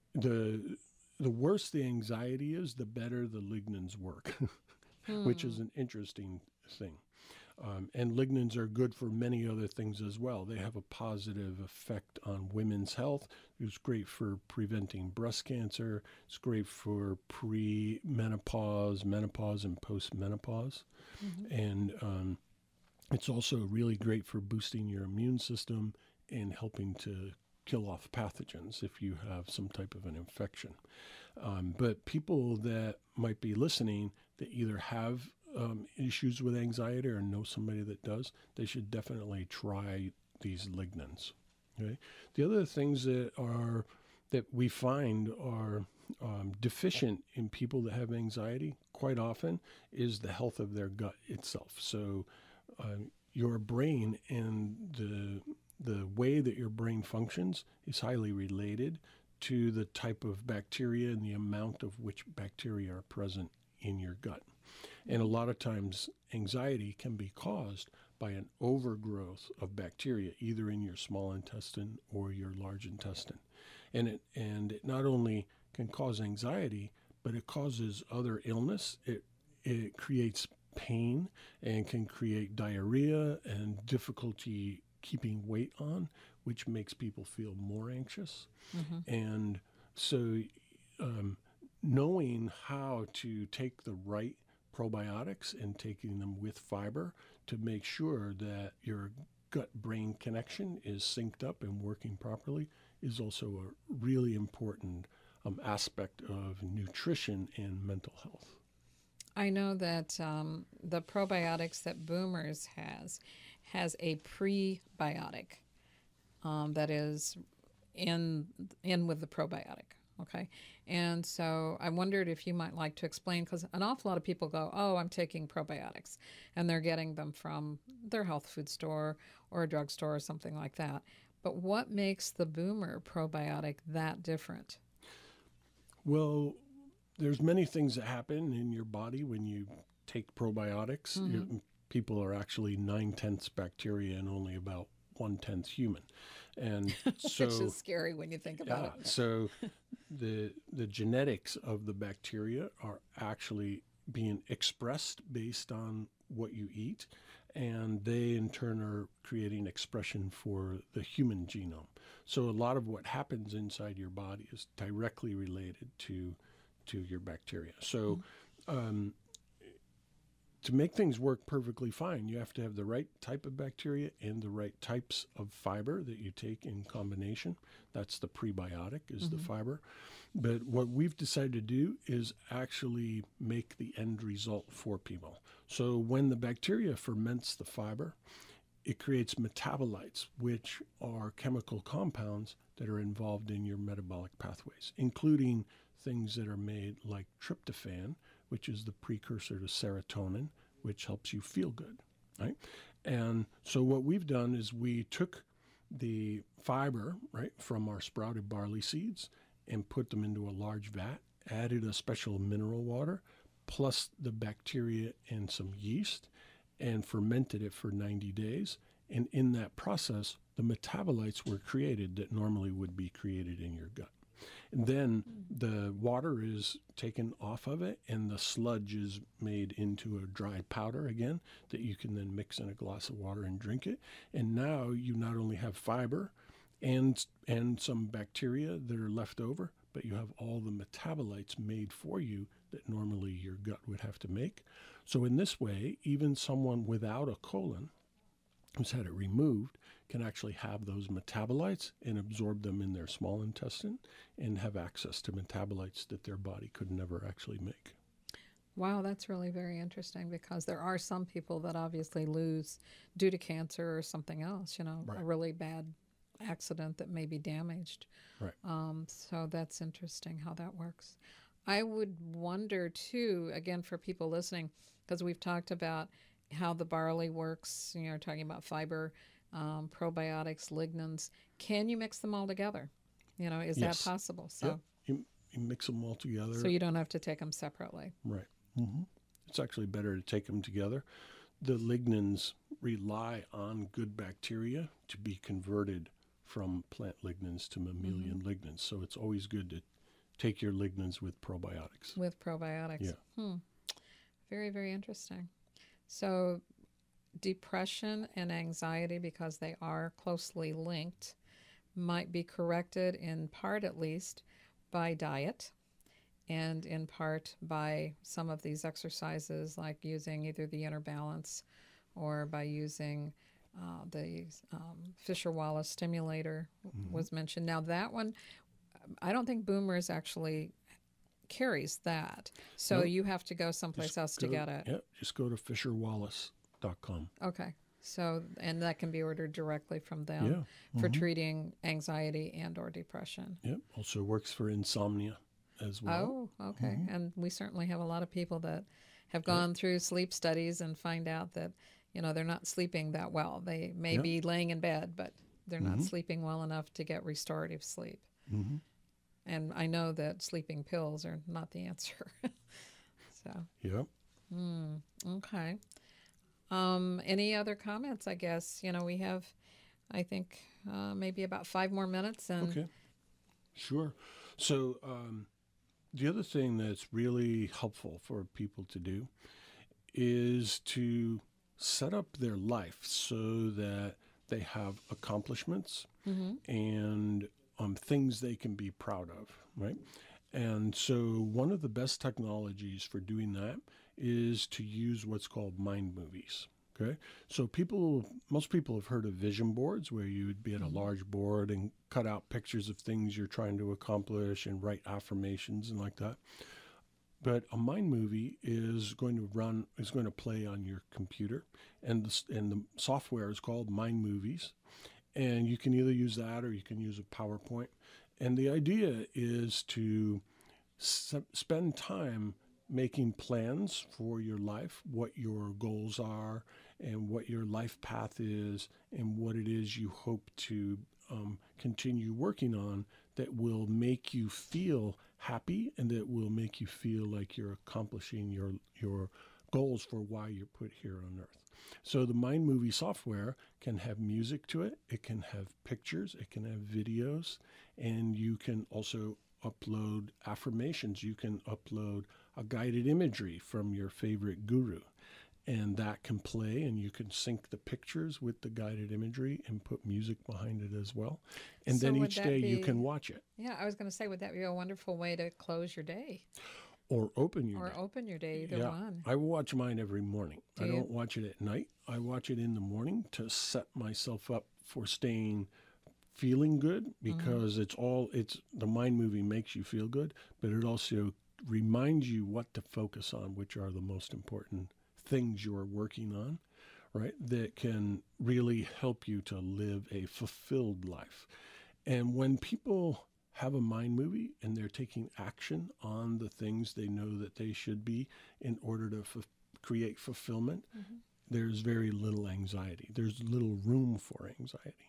the the worse the anxiety is, the better the lignans work, Hmm. which is an interesting thing. Um, and lignans are good for many other things as well. They have a positive effect on women's health. It's great for preventing breast cancer. It's great for pre-menopause, menopause, and post-menopause. Mm-hmm. And um, it's also really great for boosting your immune system and helping to kill off pathogens if you have some type of an infection. Um, but people that might be listening that either have Um, issues with anxiety or know somebody that does, they should definitely try these lignans. Okay. The other things that are that we find are um, deficient in people that have anxiety quite often is the health of their gut itself. So uh, your brain and the the way that your brain functions is highly related to the type of bacteria and the amount of which bacteria are present in your gut. And a lot of times anxiety can be caused by an overgrowth of bacteria, either in your small intestine or your large intestine. And it, and it not only can cause anxiety, but it causes other illness. It, it creates pain and can create diarrhea and difficulty keeping weight on, which makes people feel more anxious. Mm-hmm. And so um, knowing how to take the right probiotics and taking them with fiber to make sure that your gut-brain connection is synced up and working properly is also a really important um, aspect of nutrition and mental health. I know that um, the probiotics that Boomers has has a prebiotic um, that is in in with the probiotic. Okay. And so I wondered if you might like to explain, because an awful lot of people go, oh, I'm taking probiotics, and they're getting them from their health food store or a drugstore or something like that. But what makes the Boomer probiotic that different? Well, there's many things that happen in your body when you take probiotics. Mm-hmm. You, people are actually nine-tenths bacteria and only about one-tenth human. And so, Which is scary when you think about yeah, it. so the the genetics of the bacteria are actually being expressed based on what you eat, and they in turn are creating expression for the human genome. So a lot of what happens inside your body is directly related to to your bacteria. So um, to make things work perfectly fine, you have to have the right type of bacteria and the right types of fiber that you take in combination. That's the prebiotic, is mm-hmm. the fiber. But what we've decided to do is actually make the end result for people. So when the bacteria ferments the fiber, it creates metabolites, which are chemical compounds that are involved in your metabolic pathways, including things that are made like tryptophan, which is the precursor to serotonin, which helps you feel good, right? And so what we've done is we took the fiber, right, from our sprouted barley seeds and put them into a large vat, added a special mineral water, plus the bacteria and some yeast, and fermented it for ninety days. And in that process, the metabolites were created that normally would be created in your gut. And then the water is taken off of it, and the sludge is made into a dry powder again that you can then mix in a glass of water and drink it. And now you not only have fiber and and some bacteria that are left over, but you have all the metabolites made for you that normally your gut would have to make. So in this way, even someone without a colon who's had it removed can actually have those metabolites and absorb them in their small intestine and have access to metabolites that their body could never actually make. Wow, that's really very interesting, because there are some people that obviously lose due to cancer or something else, you know, right. a really bad accident that may be damaged. Right. Um, so that's interesting how that works. I would wonder too, again, for people listening, because we've talked about how the barley works, you know, talking about fiber, um, probiotics, lignans. Can you mix them all together? You know, is yes. that possible? So yep. you, you mix them all together. So you don't have to take them separately. Right. Mm-hmm. It's actually better to take them together. The lignans rely on good bacteria to be converted from plant lignans to mammalian mm-hmm. lignans. So it's always good to take your lignans with probiotics. With probiotics. Yeah. Hmm. Very, very interesting. So depression and anxiety, because they are closely linked, might be corrected in part at least by diet, and in part by some of these exercises, like using either the inner balance or by using uh, the um, Fisher-Wallace stimulator mm-hmm. was mentioned. Now that one, I don't think Boomers actually carries that. So nope. you have to go someplace just else go, to get it. Yeah, just go to fisher wallace dot com. Okay. So, and that can be ordered directly from them yeah. for mm-hmm. treating anxiety and or depression. Yep. Also works for insomnia as well. Oh, okay. Mm-hmm. And we certainly have a lot of people that have gone yep. through sleep studies and find out that, you know, they're not sleeping that well. They may yep. be laying in bed, but they're mm-hmm. not sleeping well enough to get restorative sleep. Mm-hmm. And I know that sleeping pills are not the answer. So. Yep. Mm, okay. Um, any other comments, I guess? You know, we have, I think, uh, maybe about five more minutes. And okay. Sure. So um, the other thing that's really helpful for people to do is to set up their life so that they have accomplishments mm-hmm. and um, things they can be proud of, right? And so one of the best technologies for doing that is to use what's called mind movies. Okay, so people, most people have heard of vision boards, where you would be at a large board and cut out pictures of things you're trying to accomplish and write affirmations and like that. But a mind movie is going to run, is going to play on your computer, and the, and the software is called Mind Movies, and you can either use that or you can use a PowerPoint. And the idea is to s- spend time making plans for your life, what your goals are, and what your life path is, and what it is you hope to um, continue working on that will make you feel happy and that will make you feel like you're accomplishing your your goals for why you're put here on earth. So the Mind Movie software can have music to it, it can have pictures, it can have videos, and you can also upload affirmations. You can upload a guided imagery from your favorite guru. and that can play, and you can sync the pictures with the guided imagery and put music behind it as well. And So then would each that day you be- can watch it Yeah, I was going to say, would that be a wonderful way to close your day or open your or day. open your day, either Yeah, one? I watch mine every morning. Do I you? don't watch it at night. I watch it in the morning to set myself up for staying feeling good, because it's all it's the mind movie makes you feel good, but it also reminds you what to focus on, which are the most important things you're working on, right? That can really help you to live a fulfilled life. And when people have a mind movie and they're taking action on the things they know that they should be in order to f- create fulfillment, there's very little anxiety. There's little room for anxiety.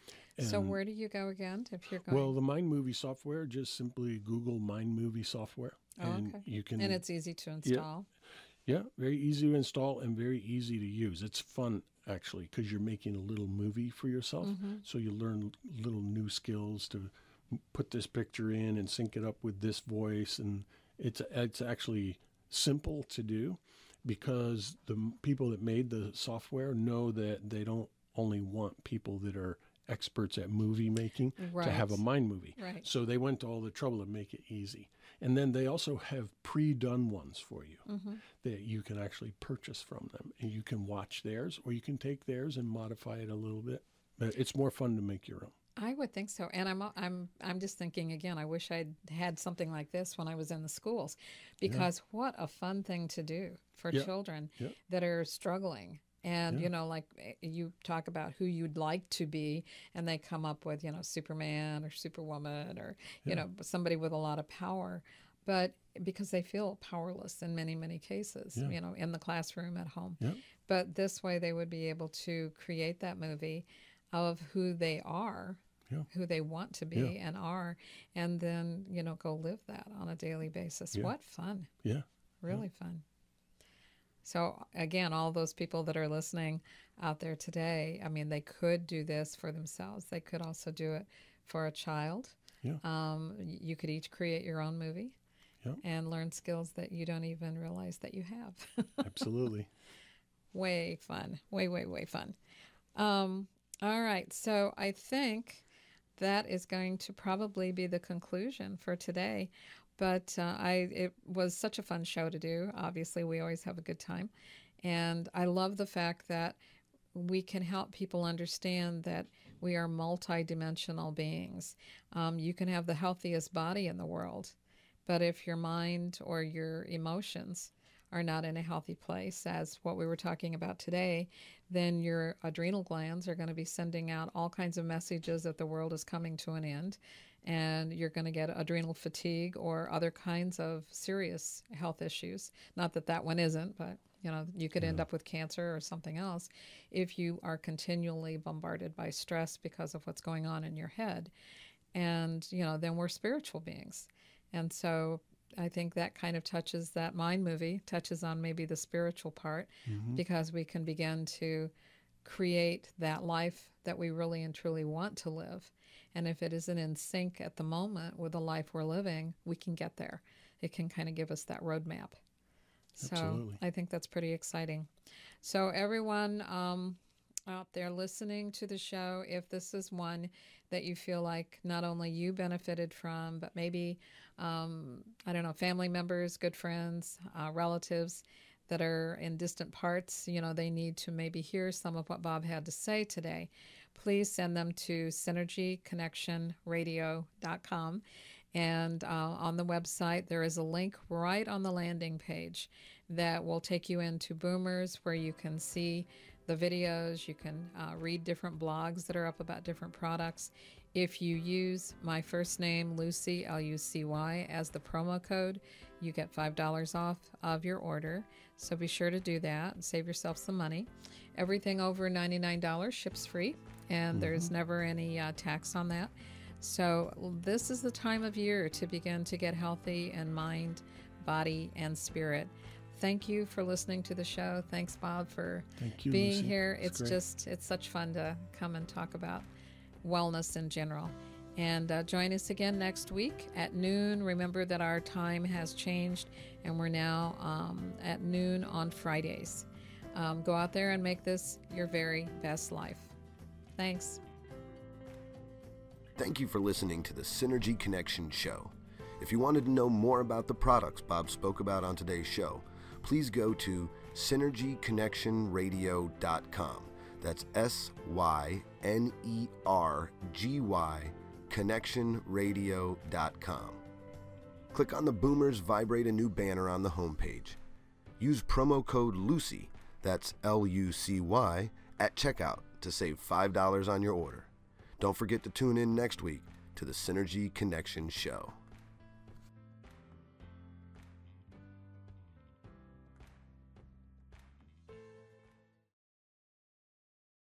So And- where do you go again if you're going? Well, the Mind Movie software, just simply Google Mind Movie software. Oh, and okay. you can and it's easy to install. Yeah, very easy to install and very easy to use. It's fun, actually, because you're making a little movie for yourself. Mm-hmm. So you learn little new skills to put this picture in and sync it up with this voice. And it's it's actually simple to do, because the m- people that made the software know that they don't only want people that are experts at movie making to have a Right. mind movie. Right. So they went to all the trouble to make it easy. And then they also have pre-done ones for you Mm-hmm. that you can actually purchase from them, and you can watch theirs, or you can take theirs and modify it a little bit. But it's more fun to make your own. I would think so, and I'm I'm I'm just thinking again. I wish I'd had something like this when I was in the schools, because what a fun thing to do for Yeah. children Yeah. that are struggling. And, Yeah. you know, like eh, you talk about who you'd like to be, and they come up with, you know, Superman or Superwoman or, you Yeah. know, somebody with a lot of power. But because they feel powerless in many, many cases, Yeah. you know, in the classroom, at home. Yeah. But this way they would be able to create that movie of who they are, Yeah. who they want to be Yeah. and are, and then, you know, go live that on a daily basis. Yeah. What fun. Yeah. Really fun. So, again, all those people that are listening out there today, I mean, they could do this for themselves. They could also do it for a child. Yeah. Um, y- you could each create your own movie Yeah. and learn skills that you don't even realize that you have. Absolutely. Way fun. Way, way, way fun. Um, all right. So, I think that is going to probably be the conclusion for today. But uh, I it was such a fun show to do. Obviously, we always have a good time. And I love the fact that we can help people understand that we are multidimensional beings. Um, you can have the healthiest body in the world, but if your mind or your emotions are not in a healthy place, as what we were talking about today, then your adrenal glands are going to be sending out all kinds of messages that the world is coming to an end, and you're going to get adrenal fatigue or other kinds of serious health issues. Not that that one isn't, but you know, you could end up with cancer or something else if you are continually bombarded by stress because of what's going on in your head. And, you know, then we're spiritual beings. And so I think that kind of touches that mind movie, touches on maybe the spiritual part, Mhm. because we can begin to create that life that we really and truly want to live. And if it isn't in sync at the moment with the life we're living, we can get there. It can kind of give us that roadmap. So Absolutely. I think that's pretty exciting. So everyone um, out there listening to the show, if this is one that you feel like not only you benefited from, but maybe, um, I don't know, family members, good friends, uh, relatives that are in distant parts, you know, they need to maybe hear some of what Bob had to say today, please send them to synergy connection radio dot com. And uh, on the website, there is a link right on the landing page that will take you into Boomers, where you can see the videos. You can uh, read different blogs that are up about different products. If you use my first name, Lucy, L U C Y, as the promo code, you get five dollars off of your order. So be sure to do that and save yourself some money. Everything over ninety-nine dollars ships free, and there's never any uh, tax on that. So this is the time of year to begin to get healthy in mind, body, and spirit. Thank you for listening to the show. Thanks, Bob, for Thank you, being Lucy. here. It's It's great. just, it's such fun to come and talk about wellness in general. And uh, join us again next week at noon. Remember that our time has changed, and we're now um, at noon on Fridays. Um, go out there and make this your very best life. Thanks. Thank you for listening to the Synergy Connection Show. If you wanted to know more about the products Bob spoke about on today's show, please go to synergy connection radio dot com. That's S Y N E R G Y connection radio dot com. Click on the Boomers Vibrate a New banner on the homepage. Use promo code LUCY, that's L U C Y, at checkout to save five dollars on your order. Don't forget to tune in next week to the Synergy Connection Show.